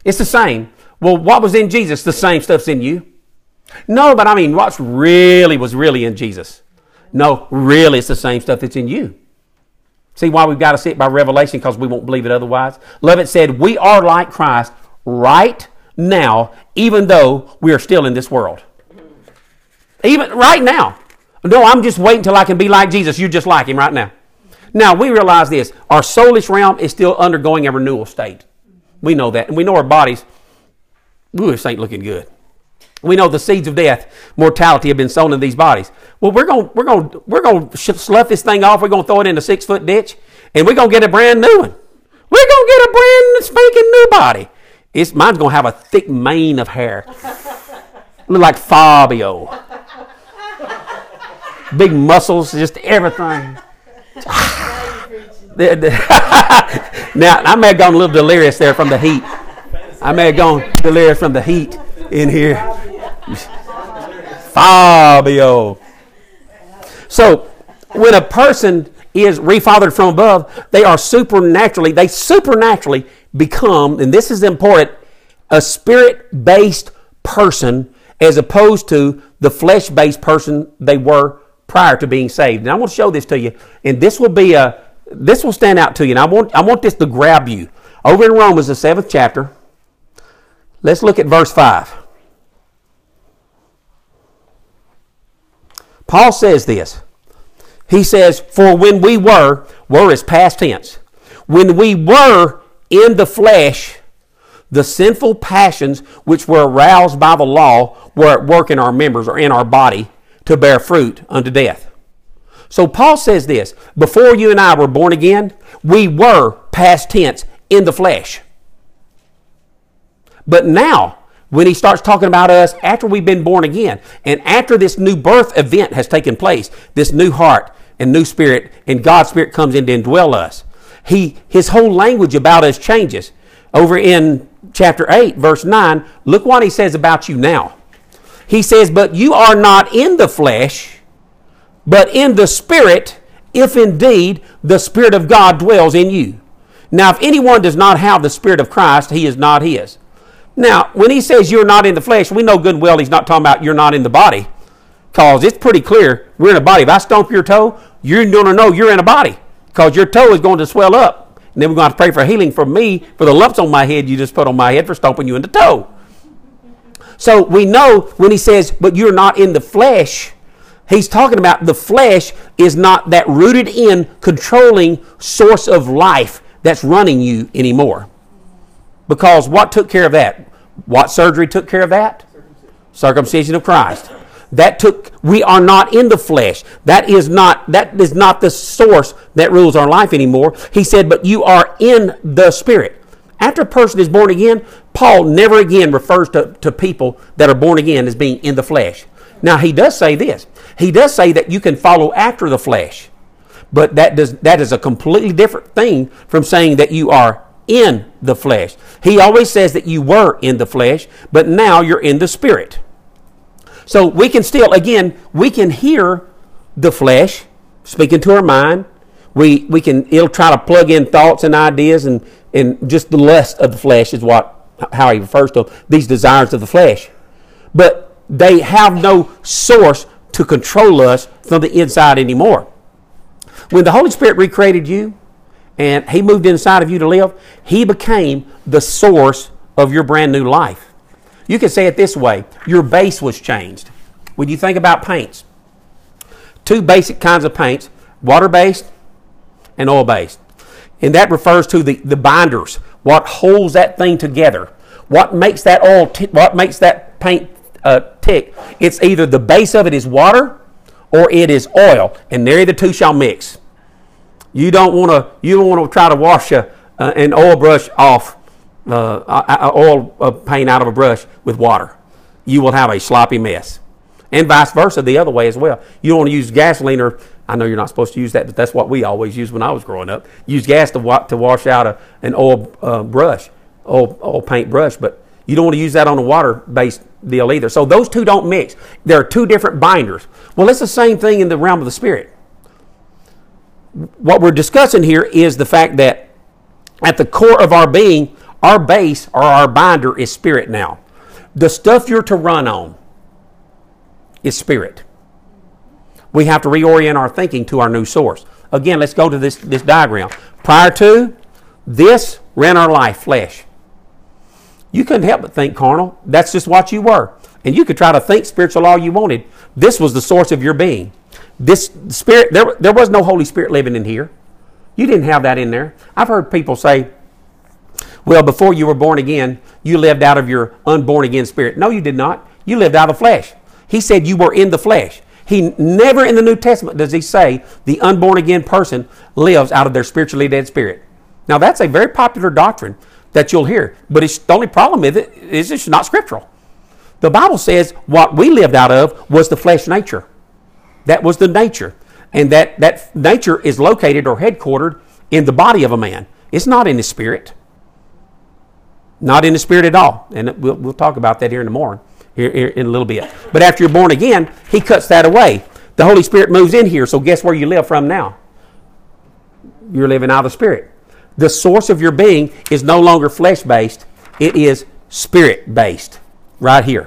It's the same. Well, what was in Jesus? The same stuff's in you. No, but I mean, what's really was really in Jesus? No, really it's the same stuff that's in you. See why we've got to see it by revelation, because we won't believe it otherwise. Lovett said, we are like Christ right now, even though we are still in this world. Even right now. No, I'm just waiting till I can be like Jesus. You're just like him right now. Now, we realize this. Our soulish realm is still undergoing a renewal state. We know that. And we know our bodies, ooh, this ain't looking good. We know the seeds of death, mortality have been sown in these bodies. Well, we're going we're going we're going to slough this thing off. We're going to throw it in a six-foot ditch, and we're going to get a brand new one. We're going to get a brand spanking new body. It's mine's going to have a thick mane of hair. Look like Fabio. Big muscles, just everything. Now, I may have gone a little delirious there from the heat. I may have gone delirious from the heat in here. Fabio. So, when a person is refathered from above, they are supernaturally, they supernaturally become, and this is important, a spirit-based person as opposed to the flesh-based person they were prior to being saved. And I want to show this to you, and this will be a, this will stand out to you, and I want, I want this to grab you. Over in Romans, the seventh chapter, let's look at verse five. Paul says this. He says, for when we were, were is past tense. When we were in the flesh, the sinful passions which were aroused by the law were at work in our members or in our body to bear fruit unto death. So Paul says this, before you and I were born again, we were past tense in the flesh. But now, when he starts talking about us after we've been born again, and after this new birth event has taken place, this new heart and new spirit, and God's Spirit comes in to indwell us, he, his whole language about us changes. Over in chapter eight, verse nine, look what he says about you now. He says, but you are not in the flesh, but in the Spirit, if indeed the Spirit of God dwells in you. Now, if anyone does not have the Spirit of Christ, he is not his. Now, when he says you're not in the flesh, we know good and well he's not talking about you're not in the body. Because it's pretty clear we're in a body. If I stomp your toe, you're going to know you're in a body. Because your toe is going to swell up. And then we're going to have to pray for healing for me, for the lumps on my head you just put on my head for stomping you in the toe. So we know when he says, but you're not in the flesh, he's talking about the flesh is not that rooted in, controlling source of life that's running you anymore. Because what took care of that? What surgery took care of that? Circumcision of Christ. That took, we are not in the flesh. That is not, that is not the source that rules our life anymore. He said, but you are in the Spirit. After a person is born again, Paul never again refers to, to people that are born again as being in the flesh. Now, he does say this. He does say that you can follow after the flesh. But that does that is a completely different thing from saying that you are in the flesh. He always says that you were in the flesh, but now you're in the Spirit. So we can still, again, we can hear the flesh speaking to our mind. We we can, it'll try to plug in thoughts and ideas, and, and just the lust of the flesh is what, how he refers to them, these desires of the flesh. But they have no source to control us from the inside anymore. When the Holy Spirit recreated you, and he moved inside of you to live, he became the source of your brand new life. You can say it this way, your base was changed. When you think about paints, two basic kinds of paints, water-based and oil-based. And that refers to the, the binders, what holds that thing together. What makes that oil, t- what makes that paint uh, tick? It's either the base of it is water or it is oil, and nary the two shall mix. You don't want to. You don't want to try to wash a, uh, an oil brush off, uh, oil uh, paint out of a brush with water. You will have a sloppy mess, and vice versa the other way as well. You don't want to use gasoline, or I know you're not supposed to use that, but that's what we always used when I was growing up. Use gas to wa- to wash out a, an oil uh, brush, oil oil paint brush, but you don't want to use that on a water-based deal either. So those two don't mix. There are two different binders. Well, it's the same thing in the realm of the Spirit. What we're discussing here is the fact that at the core of our being Our base or our binder is spirit now. The stuff you're to run on is spirit. We have to reorient our thinking to our new source. Again, let's go to this, this diagram. Prior to this, ran our life, flesh. You couldn't help but think carnal. That's just what you were. And you could try to think spiritual all you wanted. This was the source of your being. This spirit, there, there was no Holy Spirit living in here. You didn't have that in there. I've heard people say, well, before you were born again, you lived out of your unborn again spirit. No, you did not. You lived out of the flesh. He said you were in the flesh. He never in the New Testament does he say the unborn again person lives out of their spiritually dead spirit. Now, that's a very popular doctrine that you'll hear. But it's, the only problem with it is it's not scriptural. The Bible says what we lived out of was the flesh nature. That was the nature. And that, that nature is located or headquartered in the body of a man. It's not in the spirit. Not in the spirit at all. And we'll, we'll talk about that here in the morning, here, here in a little bit. But after you're born again, he cuts that away. The Holy Spirit moves in here. So guess where you live from now? You're living out of the spirit. The source of your being is no longer flesh-based. It is spirit-based right here.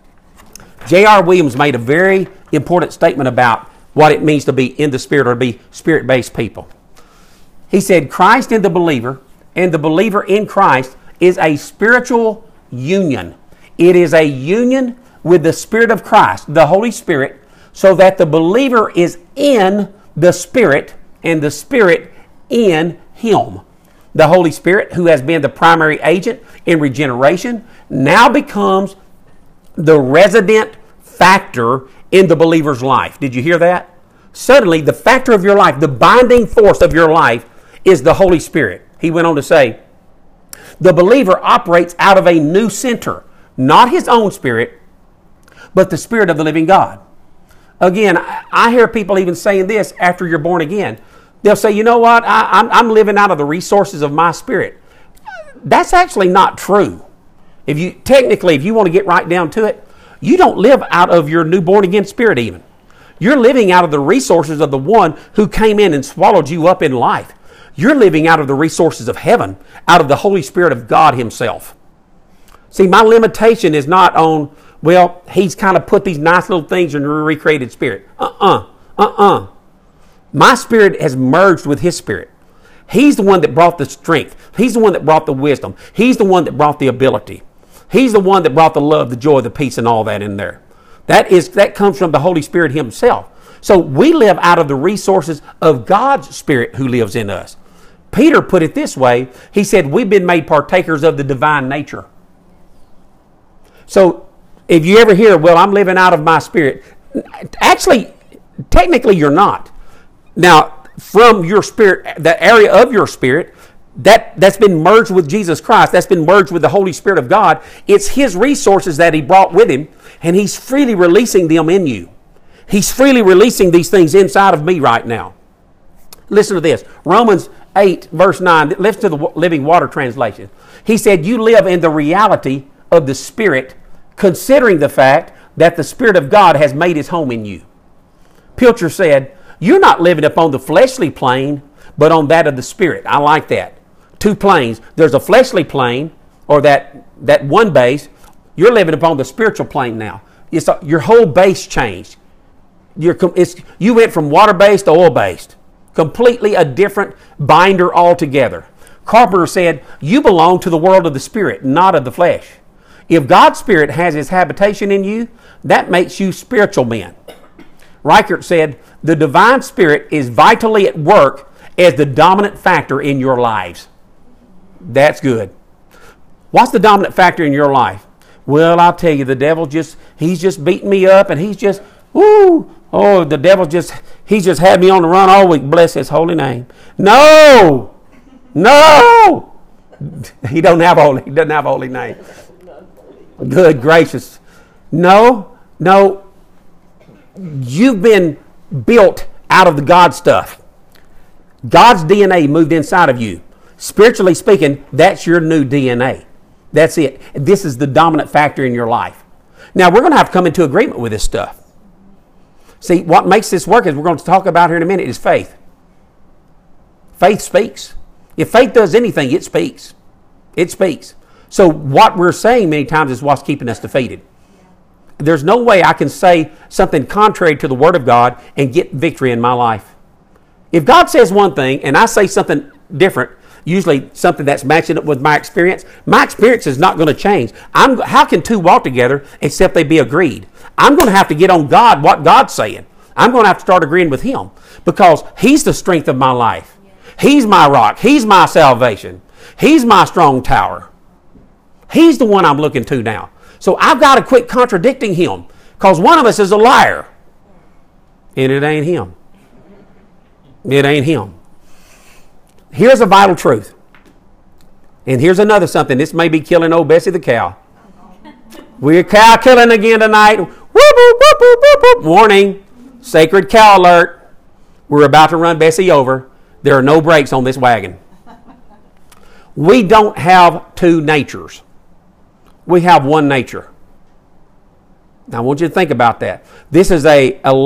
J R Williams made a very important statement about what it means to be in the spirit or to be spirit-based people. He said, Christ in the believer and the believer in Christ is a spiritual union. It is a union with the Spirit of Christ, the Holy Spirit, so that the believer is in the Spirit and the Spirit in him. The Holy Spirit, who has been the primary agent in regeneration, now becomes the resident factor in the believer's life. Did you hear that? Suddenly, the factor of your life, the binding force of your life, is the Holy Spirit. He went on to say, the believer operates out of a new center, not his own spirit, but the Spirit of the living God. Again, I hear people even saying this after you're born again. They'll say, you know what, I, I'm, I'm living out of the resources of my spirit. That's actually not true. If you technically, if you want to get right down to it, you don't live out of your new born again spirit even. You're living out of the resources of the one who came in and swallowed you up in life. You're living out of the resources of heaven, out of the Holy Spirit of God himself. See, my limitation is not on, well, he's kind of put these nice little things in a recreated spirit. Uh-uh, uh-uh. My spirit has merged with his spirit. He's the one that brought the strength. He's the one that brought the wisdom. He's the one that brought the ability. He's the one that brought the love, the joy, the peace, and all that in there. That is, that comes from the Holy Spirit himself. So we live out of the resources of God's Spirit who lives in us. Peter put it this way. He said, we've been made partakers of the divine nature. So if you ever hear, well, I'm living out of my spirit, actually, technically you're not. Now, from your spirit, the area of your spirit, that, that's been merged with Jesus Christ, that's been merged with the Holy Spirit of God. It's his resources that he brought with him, and he's freely releasing them in you. He's freely releasing these things inside of me right now. Listen to this. Romans eight, verse nine. Listen to the Living Water translation. He said, you live in the reality of the Spirit, considering the fact that the Spirit of God has made his home in you. Pilcher said, you're not living upon the fleshly plane, but on that of the Spirit. I like that. Two planes. There's a fleshly plane, or that, that one base. You're living upon the spiritual plane now. It's a, your whole base changed. You're, it's, you went from water-based to oil-based. Completely a different binder altogether. Carpenter said, you belong to the world of the Spirit, not of the flesh. If God's Spirit has his habitation in you, that makes you spiritual men. Reichert said, the divine Spirit is vitally at work as the dominant factor in your lives. That's good. What's the dominant factor in your life? Well, I'll tell you, the devil just, he's just beating me up, and he's just, whoo, oh, the devil just, he's just had me on the run all week. Bless his holy name. No! No! He don't have holy, he doesn't have a holy name. Good gracious. No, no. You've been built out of the God stuff. God's D N A moved inside of you. Spiritually speaking, that's your new D N A. That's it. This is the dominant factor in your life. Now, we're going to have to come into agreement with this stuff. See, what makes this work, as we're going to talk about here in a minute, is faith. Faith speaks. If faith does anything, it speaks. It speaks. So what we're saying many times is what's keeping us defeated. There's no way I can say something contrary to the Word of God and get victory in my life. If God says one thing and I say something different, usually something that's matching up with my experience, my experience is not going to change. I'm, how can two walk together except they be agreed? I'm going to have to get on God, what God's saying. I'm going to have to start agreeing with Him because He's the strength of my life. He's my rock. He's my salvation. He's my strong tower. He's the one I'm looking to now. So I've got to quit contradicting Him because one of us is a liar. And it ain't Him. It ain't Him. Here's a vital truth. And here's another something. This may be killing old Bessie the cow. We're cow killing again tonight. Whoop, whoop, whoop, whoop, whoop, whoop. Warning. Sacred cow alert. We're about to run Bessie over. There are no brakes on this wagon. We don't have two natures. We have one nature. Now I want you to think about that. This is a, a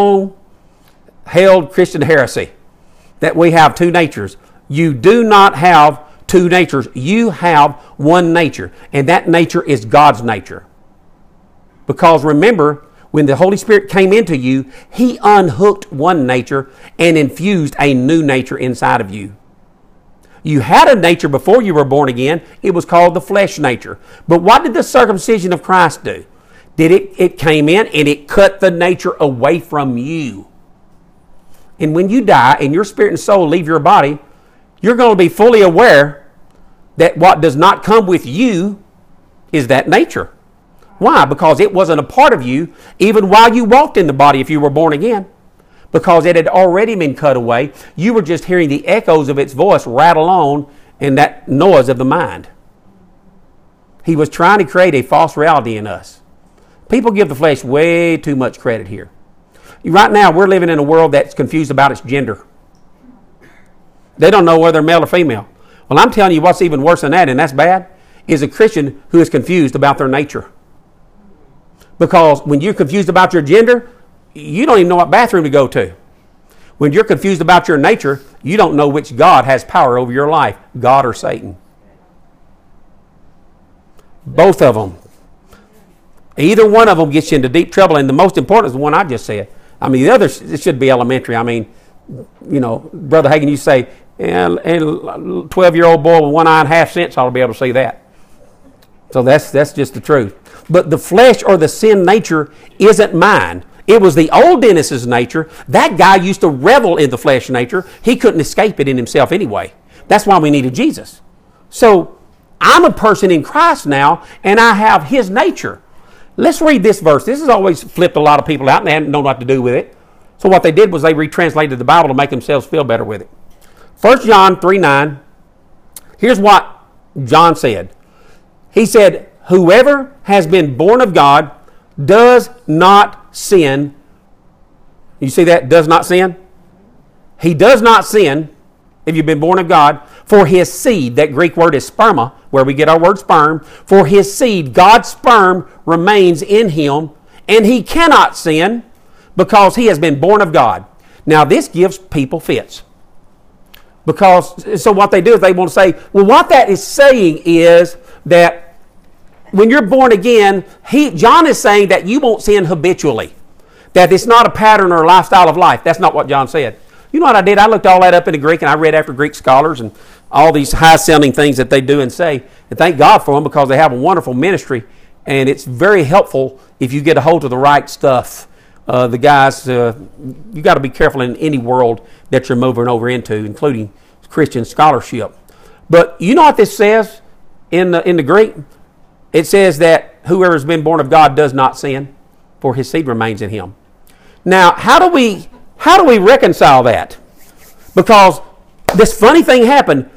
long-held Christian heresy that we have two natures. You do not have two natures. You have one nature, and that nature is God's nature. Because remember, when the Holy Spirit came into you, He unhooked one nature and infused a new nature inside of you. You had a nature before you were born again. It was called the flesh nature. But what did the circumcision of Christ do? Did it, it came in and it cut the nature away from you. And when you die and your spirit and soul leave your body, you're going to be fully aware that what does not come with you is that nature. Why? Because it wasn't a part of you even while you walked in the body if you were born again. Because it had already been cut away. You were just hearing the echoes of its voice rattle on in that noise of the mind. He was trying to create a false reality in us. People give the flesh way too much credit here. Right now, we're living in a world that's confused about its gender. They don't know whether they're male or female. Well, I'm telling you what's even worse than that, and that's bad, is a Christian who is confused about their nature. Because when you're confused about your gender, you don't even know what bathroom to go to. When you're confused about your nature, you don't know which God has power over your life, God or Satan. Both of them. Either one of them gets you into deep trouble, and the most important is the one I just said. I mean, the other, it should be elementary. I mean, you know, Brother Hagin, you say, and a twelve-year-old boy with one eye and half sense ought to be able to see that. So that's that's just the truth. But the flesh or the sin nature isn't mine. It was the old Dennis's nature. That guy used to revel in the flesh nature. He couldn't escape it in himself anyway. That's why we needed Jesus. So I'm a person in Christ now, and I have His nature. Let's read this verse. This has always flipped a lot of people out, and they hadn't known what to do with it. So what they did was they retranslated the Bible to make themselves feel better with it. First John three nine. Here's what John said. He said, whoever has been born of God does not sin. You see that? Does not sin? He does not sin if you've been born of God. For his seed, that Greek word is sperma, where we get our word sperm. For his seed, God's sperm, remains in him, and he cannot sin because he has been born of God. Now this gives people fits. Because, so what they do is they want to say, well, what that is saying is that when you're born again, he, John is saying that you won't sin habitually. That it's not a pattern or a lifestyle of life. That's not what John said. You know what I did? I looked all that up into Greek, and I read after Greek scholars and all these high-sounding things that they do and say. And thank God for them because they have a wonderful ministry, and it's very helpful if you get a hold of the right stuff. Uh, the guys, uh, you got to be careful in any world that you're moving over into, including Christian scholarship. But you know what this says in the, in the Greek? It says that whoever has been born of God does not sin, for his seed remains in him. Now, how do we how do we reconcile that? Because this funny thing happened.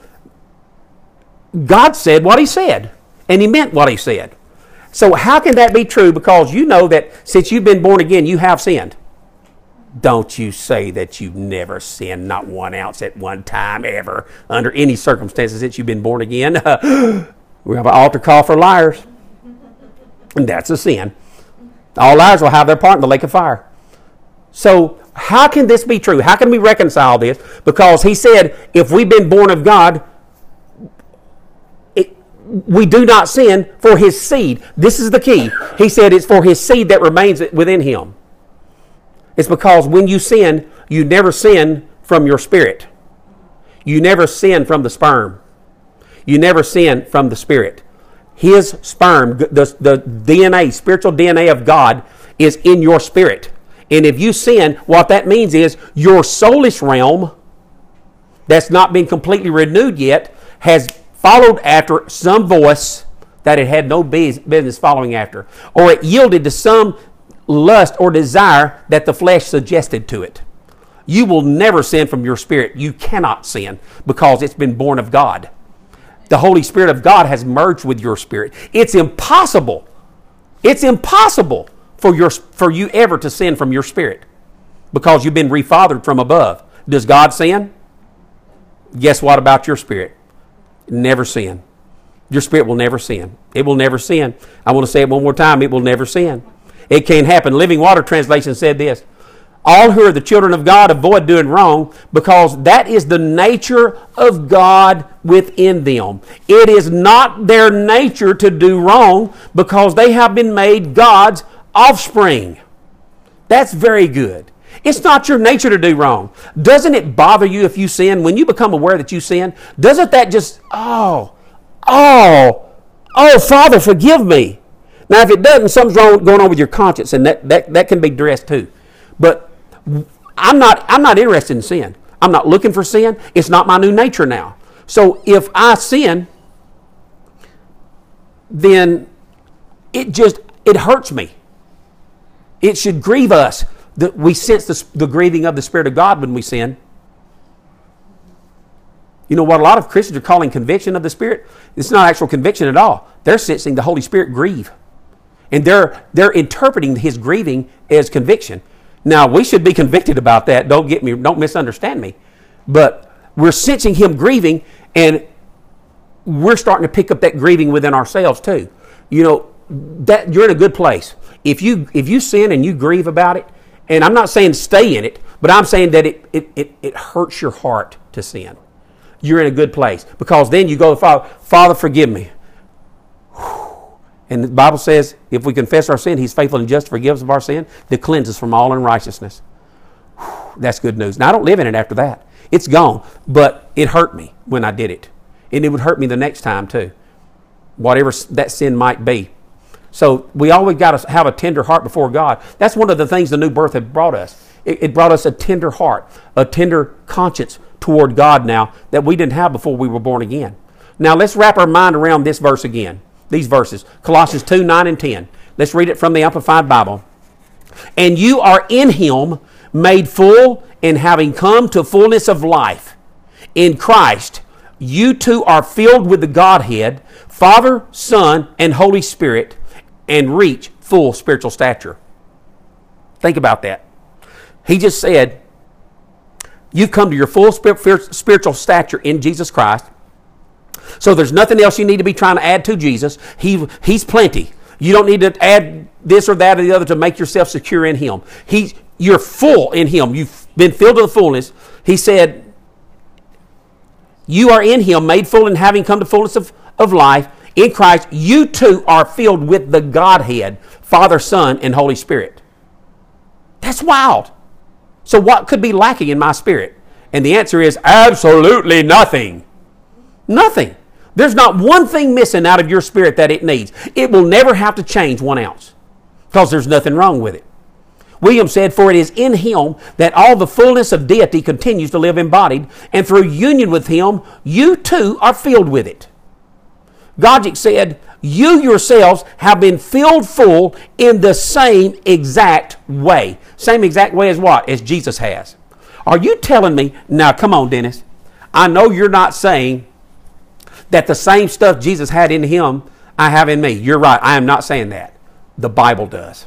God said what he said, and he meant what he said. So how can that be true? Because you know that since you've been born again, you have sinned. Don't you say that you've never sinned, not one ounce at one time ever, under any circumstances since you've been born again. We have an altar call for liars. And that's a sin. All liars will have their part in the lake of fire. So how can this be true? How can we reconcile this? Because he said, if we've been born of God, it, we do not sin for his seed. This is the key. He said it's for his seed that remains within him. It's because when you sin, you never sin from your spirit. You never sin from the sperm. You never sin from the spirit. His sperm, the, the D N A, spiritual D N A of God is in your spirit. And if you sin, what that means is your soulish realm that's not been completely renewed yet has followed after some voice that it had no business following after. Or it yielded to some lust or desire that the flesh suggested to it. You will never sin from your spirit. You cannot sin because it's been born of God. The Holy Spirit of God has merged with your spirit. It's impossible. It's impossible for your for you ever to sin from your spirit because you've been refathered from above. Does God sin? Guess what about your spirit? Never sin. Your spirit will never sin. It will never sin. I want to say it one more time. It will never sin. It can't happen. Living Water Translation said this: all who are the children of God avoid doing wrong because that is the nature of God within them. It is not their nature to do wrong because they have been made God's offspring. That's very good. It's not your nature to do wrong. Doesn't it bother you if you sin? When you become aware that you sin, doesn't that just, oh, oh, oh, Father, forgive me. Now, if it doesn't, something's wrong going on with your conscience, and that, that, that can be addressed too. But I'm not, I'm not interested in sin. I'm not looking for sin. It's not my new nature now. So if I sin, then it just, it hurts me. It should grieve us. That we sense the, the grieving of the Spirit of God when we sin. You know what a lot of Christians are calling conviction of the Spirit? It's not actual conviction at all. They're sensing the Holy Spirit grieve. And they're, they're interpreting his grieving as conviction. Now, we should be convicted about that. Don't get me, don't misunderstand me. But we're sensing him grieving, and we're starting to pick up that grieving within ourselves too. You know, that you're in a good place. If you if you sin and you grieve about it, and I'm not saying stay in it, but I'm saying that it it it, it hurts your heart to sin. You're in a good place because then you go to Father, Father, forgive me. And the Bible says, if we confess our sin, he's faithful and just to forgive us of our sin, to cleanse us from all unrighteousness. That's good news. Now, I don't live in it after that. It's gone, but it hurt me when I did it. And it would hurt me the next time too, whatever that sin might be. So we always got to have a tender heart before God. That's one of the things the new birth had brought us. It, it brought us a tender heart, a tender conscience toward God now that we didn't have before we were born again. Now, let's wrap our mind around this verse again. These verses, Colossians two, nine, and ten. Let's read it from the Amplified Bible. And you are in him made full, and having come to fullness of life. In Christ, you two are filled with the Godhead, Father, Son, and Holy Spirit, and reach full spiritual stature. Think about that. He just said, you've come to your full spiritual stature in Jesus Christ. So there's nothing else you need to be trying to add to Jesus. He, he's plenty. You don't need to add this or that or the other to make yourself secure in him. He, you're full in him. You've been filled to the fullness. He said, you are in him, made full and having come to fullness of, of life. In Christ, you too are filled with the Godhead, Father, Son, and Holy Spirit. That's wild. So what could be lacking in my spirit? And the answer is absolutely nothing. Nothing. There's not one thing missing out of your spirit that it needs. It will never have to change one ounce because there's nothing wrong with it. William said, for it is in him that all the fullness of deity continues to live embodied, and through union with him, you too are filled with it. Godjic said, you yourselves have been filled full in the same exact way. Same exact way as what? As Jesus has. Are you telling me, now come on, Dennis, I know you're not saying that the same stuff Jesus had in him, I have in me. You're right. I am not saying that. The Bible does.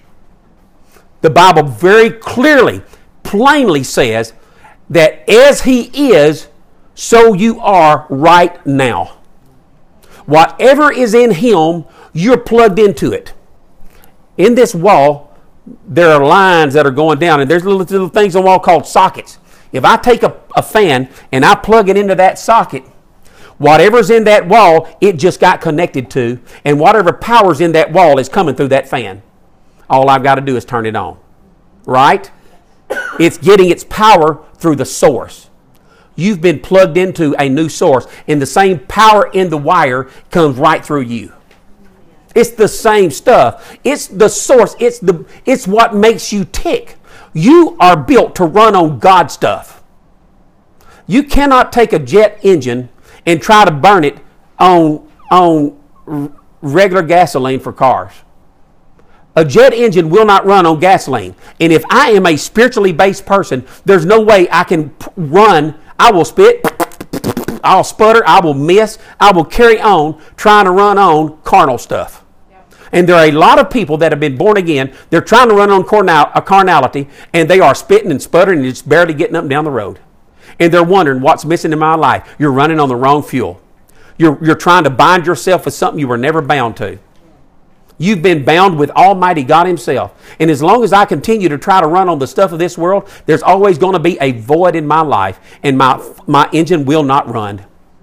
The Bible very clearly, plainly says that as he is, so you are right now. Whatever is in him, you're plugged into it. In this wall, there are lines that are going down, and there's little, little things on the wall called sockets. If I take a, a fan and I plug it into that socket, Whatever's in that wall, it just got connected to, and whatever power's in that wall is coming through that fan. All I've got to do is turn it on. Right? It's getting its power through the source. You've been plugged into a new source, and the same power in the wire comes right through you. It's the same stuff. It's the source. It's the it's what makes you tick. You are built to run on God stuff. You cannot take a jet engine and try to burn it on, on regular gasoline for cars. A jet engine will not run on gasoline. And if I am a spiritually based person, there's no way I can run. I will spit, I'll sputter, I will miss, I will carry on trying to run on carnal stuff. And there are a lot of people that have been born again. They're trying to run on carnal, a carnality, and they are spitting and sputtering and just barely getting up and down the road. And they're wondering, what's missing in my life? You're running on the wrong fuel. You're, you're trying to bind yourself with something you were never bound to. You've been bound with Almighty God Himself. And as long as I continue to try to run on the stuff of this world, there's always going to be a void in my life, and my, my engine will not run.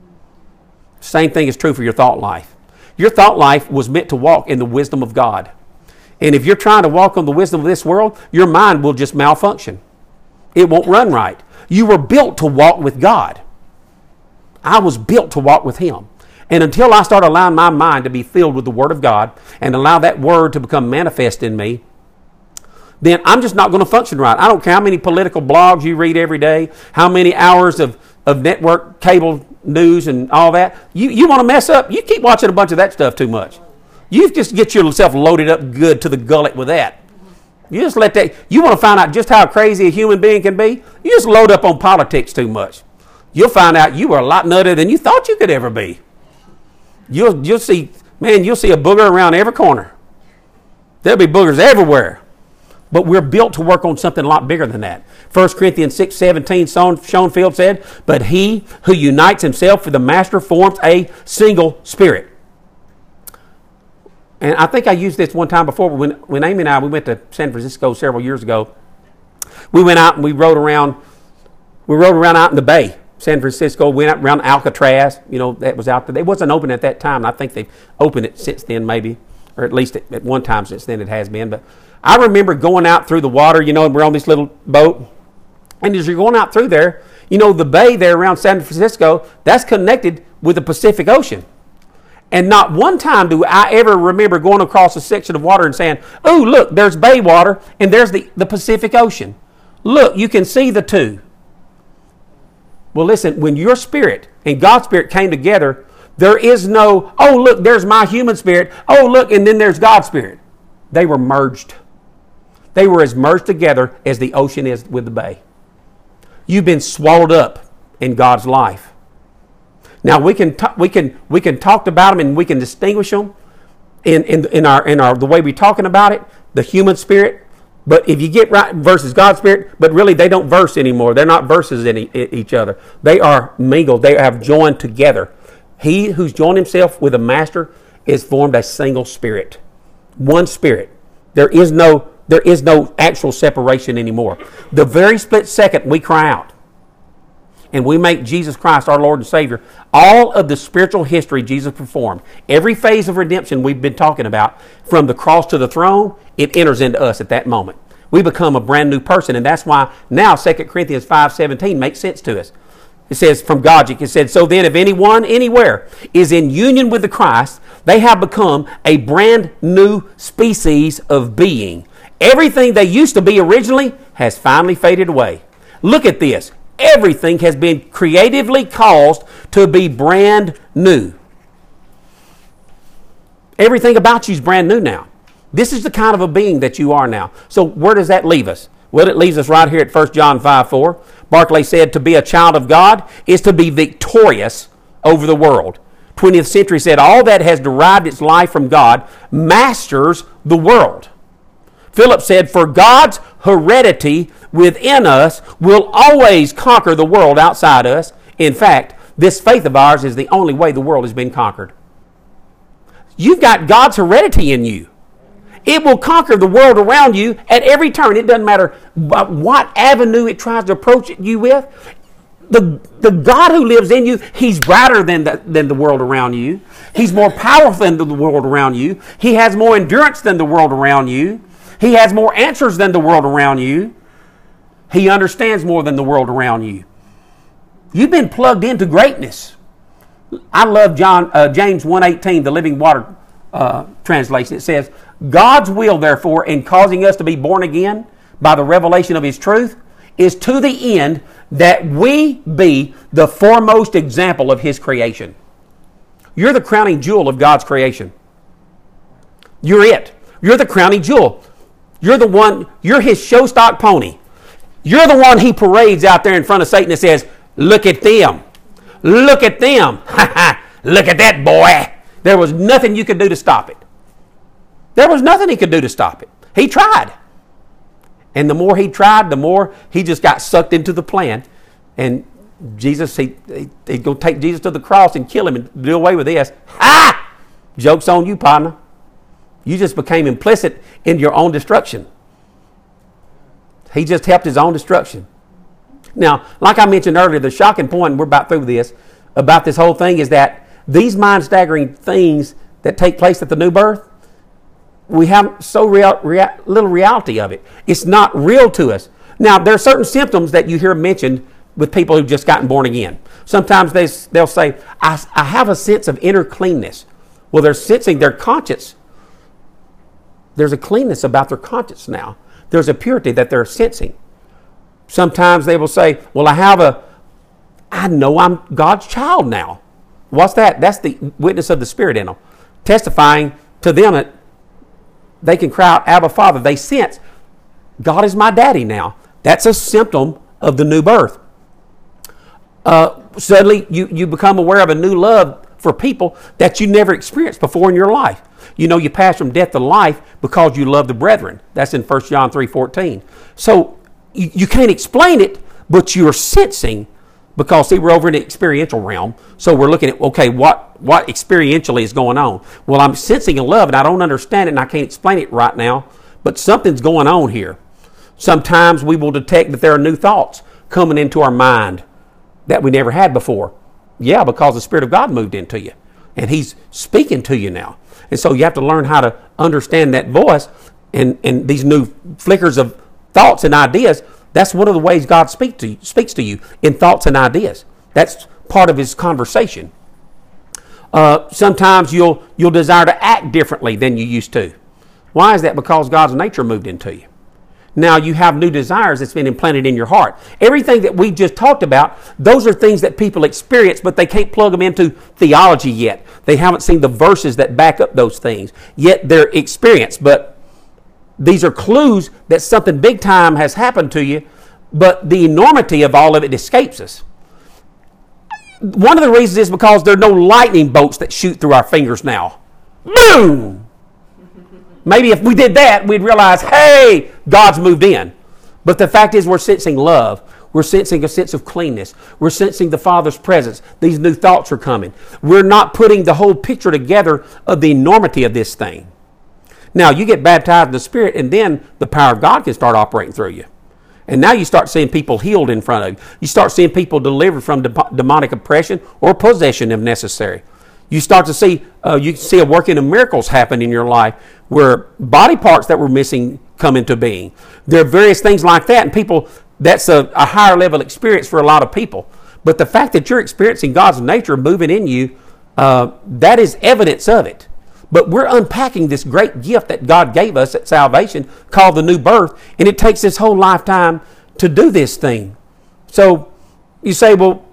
Same thing is true for your thought life. Your thought life was meant to walk in the wisdom of God. And if you're trying to walk on the wisdom of this world, your mind will just malfunction. It won't run right. You were built to walk with God. I was built to walk with Him. And until I start allowing my mind to be filled with the Word of God and allow that Word to become manifest in me, then I'm just not going to function right. I don't care how many political blogs you read every day, how many hours of, of network cable news and all that. You, you want to mess up, you keep watching a bunch of that stuff too much. You just get yourself loaded up good to the gullet with that. You just let that, you want to find out just how crazy a human being can be? You just load up on politics too much. You'll find out you are a lot nuttier than you thought you could ever be. You'll, you'll see, man, you'll see a booger around every corner. There'll be boogers everywhere. But we're built to work on something a lot bigger than that. First Corinthians six seventeen, Schoenfield said, but he who unites himself with the master forms a single spirit. And I think I used this one time before, when, when Amy and I, we went to San Francisco several years ago. We went out and we rode around, we rode around out in the bay. San Francisco, went out around Alcatraz, you know, that was out there. It wasn't open at that time. I think they've opened it since then, maybe, or at least at, at one time since then it has been. But I remember going out through the water, you know, and we're on this little boat. And as you're going out through there, you know, the bay there around San Francisco, that's connected with the Pacific Ocean. And not one time do I ever remember going across a section of water and saying, oh, look, there's bay water and there's the, the Pacific Ocean. Look, you can see the two. Well, listen, when your spirit and God's spirit came together, there is no, oh, look, there's my human spirit. Oh, look, and then there's God's spirit. They were merged. They were as merged together as the ocean is with the bay. You've been swallowed up in God's life. Now, we can t- we can we can talk about them and we can distinguish them in, in, in our in our the way we're talking about it, the human spirit. But if you get right versus God's spirit, but really they don't verse anymore. They're not verses in each other. They are mingled. They have joined together. He who's joined himself with a master is formed a single spirit. One spirit. There is no, there is no actual separation anymore. The very split second we cry out and we make Jesus Christ our Lord and Savior, all of the spiritual history Jesus performed, every phase of redemption we've been talking about, from the cross to the throne, it enters into us at that moment. We become a brand new person, and that's why now Second Corinthians five seventeen makes sense to us. It says from Godjic, it said, so then if anyone, anywhere, is in union with the Christ, they have become a brand new species of being. Everything they used to be originally has finally faded away. Look at this. Everything has been creatively caused to be brand new. Everything about you is brand new now. This is the kind of a being that you are now. So where does that leave us? Well, it leaves us right here at First John five four. Barclay said to be a child of God is to be victorious over the world. twentieth century said all that has derived its life from God masters the world. Philip said, for God's heredity within us will always conquer the world outside us. In fact, this faith of ours is the only way the world has been conquered. You've got God's heredity in you. It will conquer the world around you at every turn. It doesn't matter what avenue it tries to approach you with. The, the God who lives in you, He's brighter than the, than the world around you. He's more powerful than the world around you. He has more endurance than the world around you. He has more answers than the world around you. He understands more than the world around you. You've been plugged into greatness. I love John uh, James one eighteen, the Living Water uh, translation. It says, God's will, therefore, in causing us to be born again by the revelation of His truth, is to the end that we be the foremost example of His creation. You're the crowning jewel of God's creation. You're it. You're the crowning jewel. You're the one, you're His show stock pony. You're the one He parades out there in front of Satan and says, look at them. Look at them. Look at that boy. There was nothing you could do to stop it. There was nothing he could do to stop it. He tried. And the more he tried, the more he just got sucked into the plan. And Jesus, he, he, he'd go take Jesus to the cross and kill him and do away with this. Ha! Joke's on you, partner. You just became implicit in your own destruction. He just helped his own destruction. Now, like I mentioned earlier, the shocking point, and we're about through this, about this whole thing is that these mind-staggering things that take place at the new birth, we have so real, real, little reality of it. It's not real to us. Now, there are certain symptoms that you hear mentioned with people who've just gotten born again. Sometimes they, they'll say, I, I have a sense of inner cleanness. Well, they're sensing their conscience. There's a cleanness about their conscience now. There's a purity that they're sensing. Sometimes they will say, well, I have a, I know I'm God's child now. What's that? That's the witness of the Spirit in them. Testifying to them that they can cry out, Abba, Father. They sense, God is my daddy now. That's a symptom of the new birth. Uh, suddenly, you, you become aware of a new love for people that you never experienced before in your life. You know, you pass from death to life because you love the brethren. That's in First John three fourteen. So, you, you can't explain it, but you're sensing, because, see, we're over in the experiential realm. So, we're looking at, okay, what, what experientially is going on? Well, I'm sensing a love, and I don't understand it, and I can't explain it right now, but something's going on here. Sometimes we will detect that there are new thoughts coming into our mind that we never had before. Yeah, because the Spirit of God moved into you, and He's speaking to you now. And so you have to learn how to understand that voice and, and these new flickers of thoughts and ideas. That's one of the ways God speak to you, speaks to you, in thoughts and ideas. That's part of His conversation. Uh, sometimes you'll you'll desire to act differently than you used to. Why is that? Because God's nature moved into you. Now you have new desires that's been implanted in your heart. Everything that we just talked about, those are things that people experience, but they can't plug them into theology yet. They haven't seen the verses that back up those things. Yet they're experienced. But these are clues that something big time has happened to you, but the enormity of all of it escapes us. One of the reasons is because there are no lightning bolts that shoot through our fingers now. Boom! Maybe if we did that, we'd realize, hey, God's moved in. But the fact is, we're sensing love. We're sensing a sense of cleanness. We're sensing the Father's presence. These new thoughts are coming. We're not putting the whole picture together of the enormity of this thing. Now, you get baptized in the Spirit, and then the power of God can start operating through you. And now you start seeing people healed in front of you. You start seeing people delivered from de- demonic oppression or possession if necessary. You start to see, uh, you see a working of miracles happen in your life where body parts that were missing come into being. There are various things like that, and people, that's a, a higher level experience for a lot of people. But the fact that you're experiencing God's nature moving in you, uh, that is evidence of it. But we're unpacking this great gift that God gave us at salvation called the new birth, and it takes this whole lifetime to do this thing. So you say, well,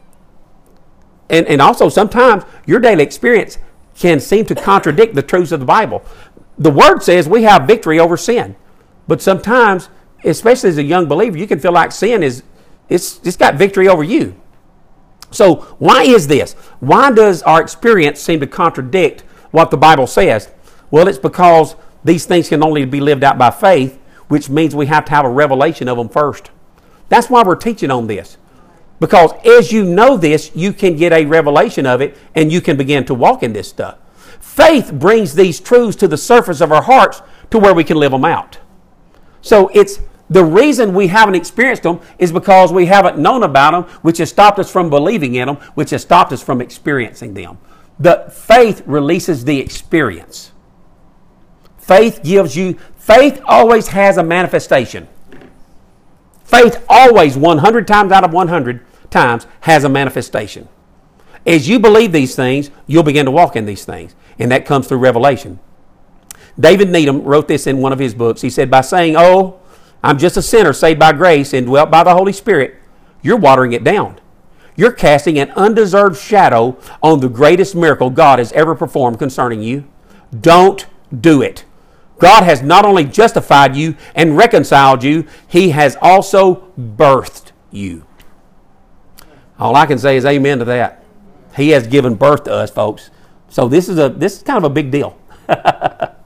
and, and also sometimes your daily experience can seem to contradict the truths of the Bible. The Word says we have victory over sin. But sometimes, especially as a young believer, you can feel like sin is, it's, it's got victory over you. So why is this? Why does our experience seem to contradict what the Bible says? Well, it's because these things can only be lived out by faith, which means we have to have a revelation of them first. That's why we're teaching on this. Because as you know this, you can get a revelation of it, and you can begin to walk in this stuff. Faith brings these truths to the surface of our hearts to where we can live them out. So it's The reason we haven't experienced them is because we haven't known about them, which has stopped us from believing in them, which has stopped us from experiencing them. The faith releases the experience. Faith gives you, faith always has a manifestation. Faith always, one hundred times out of one hundred times, has a manifestation. As you believe these things, you'll begin to walk in these things. And that comes through revelation. David Needham wrote this in one of his books. He said, by saying, oh, I'm just a sinner saved by grace and dwelt by the Holy Spirit, you're watering it down. You're casting an undeserved shadow on the greatest miracle God has ever performed concerning you. Don't do it. God has not only justified you and reconciled you, He has also birthed you. All I can say is amen to that. He has given birth to us, folks. So this is a this is kind of a big deal.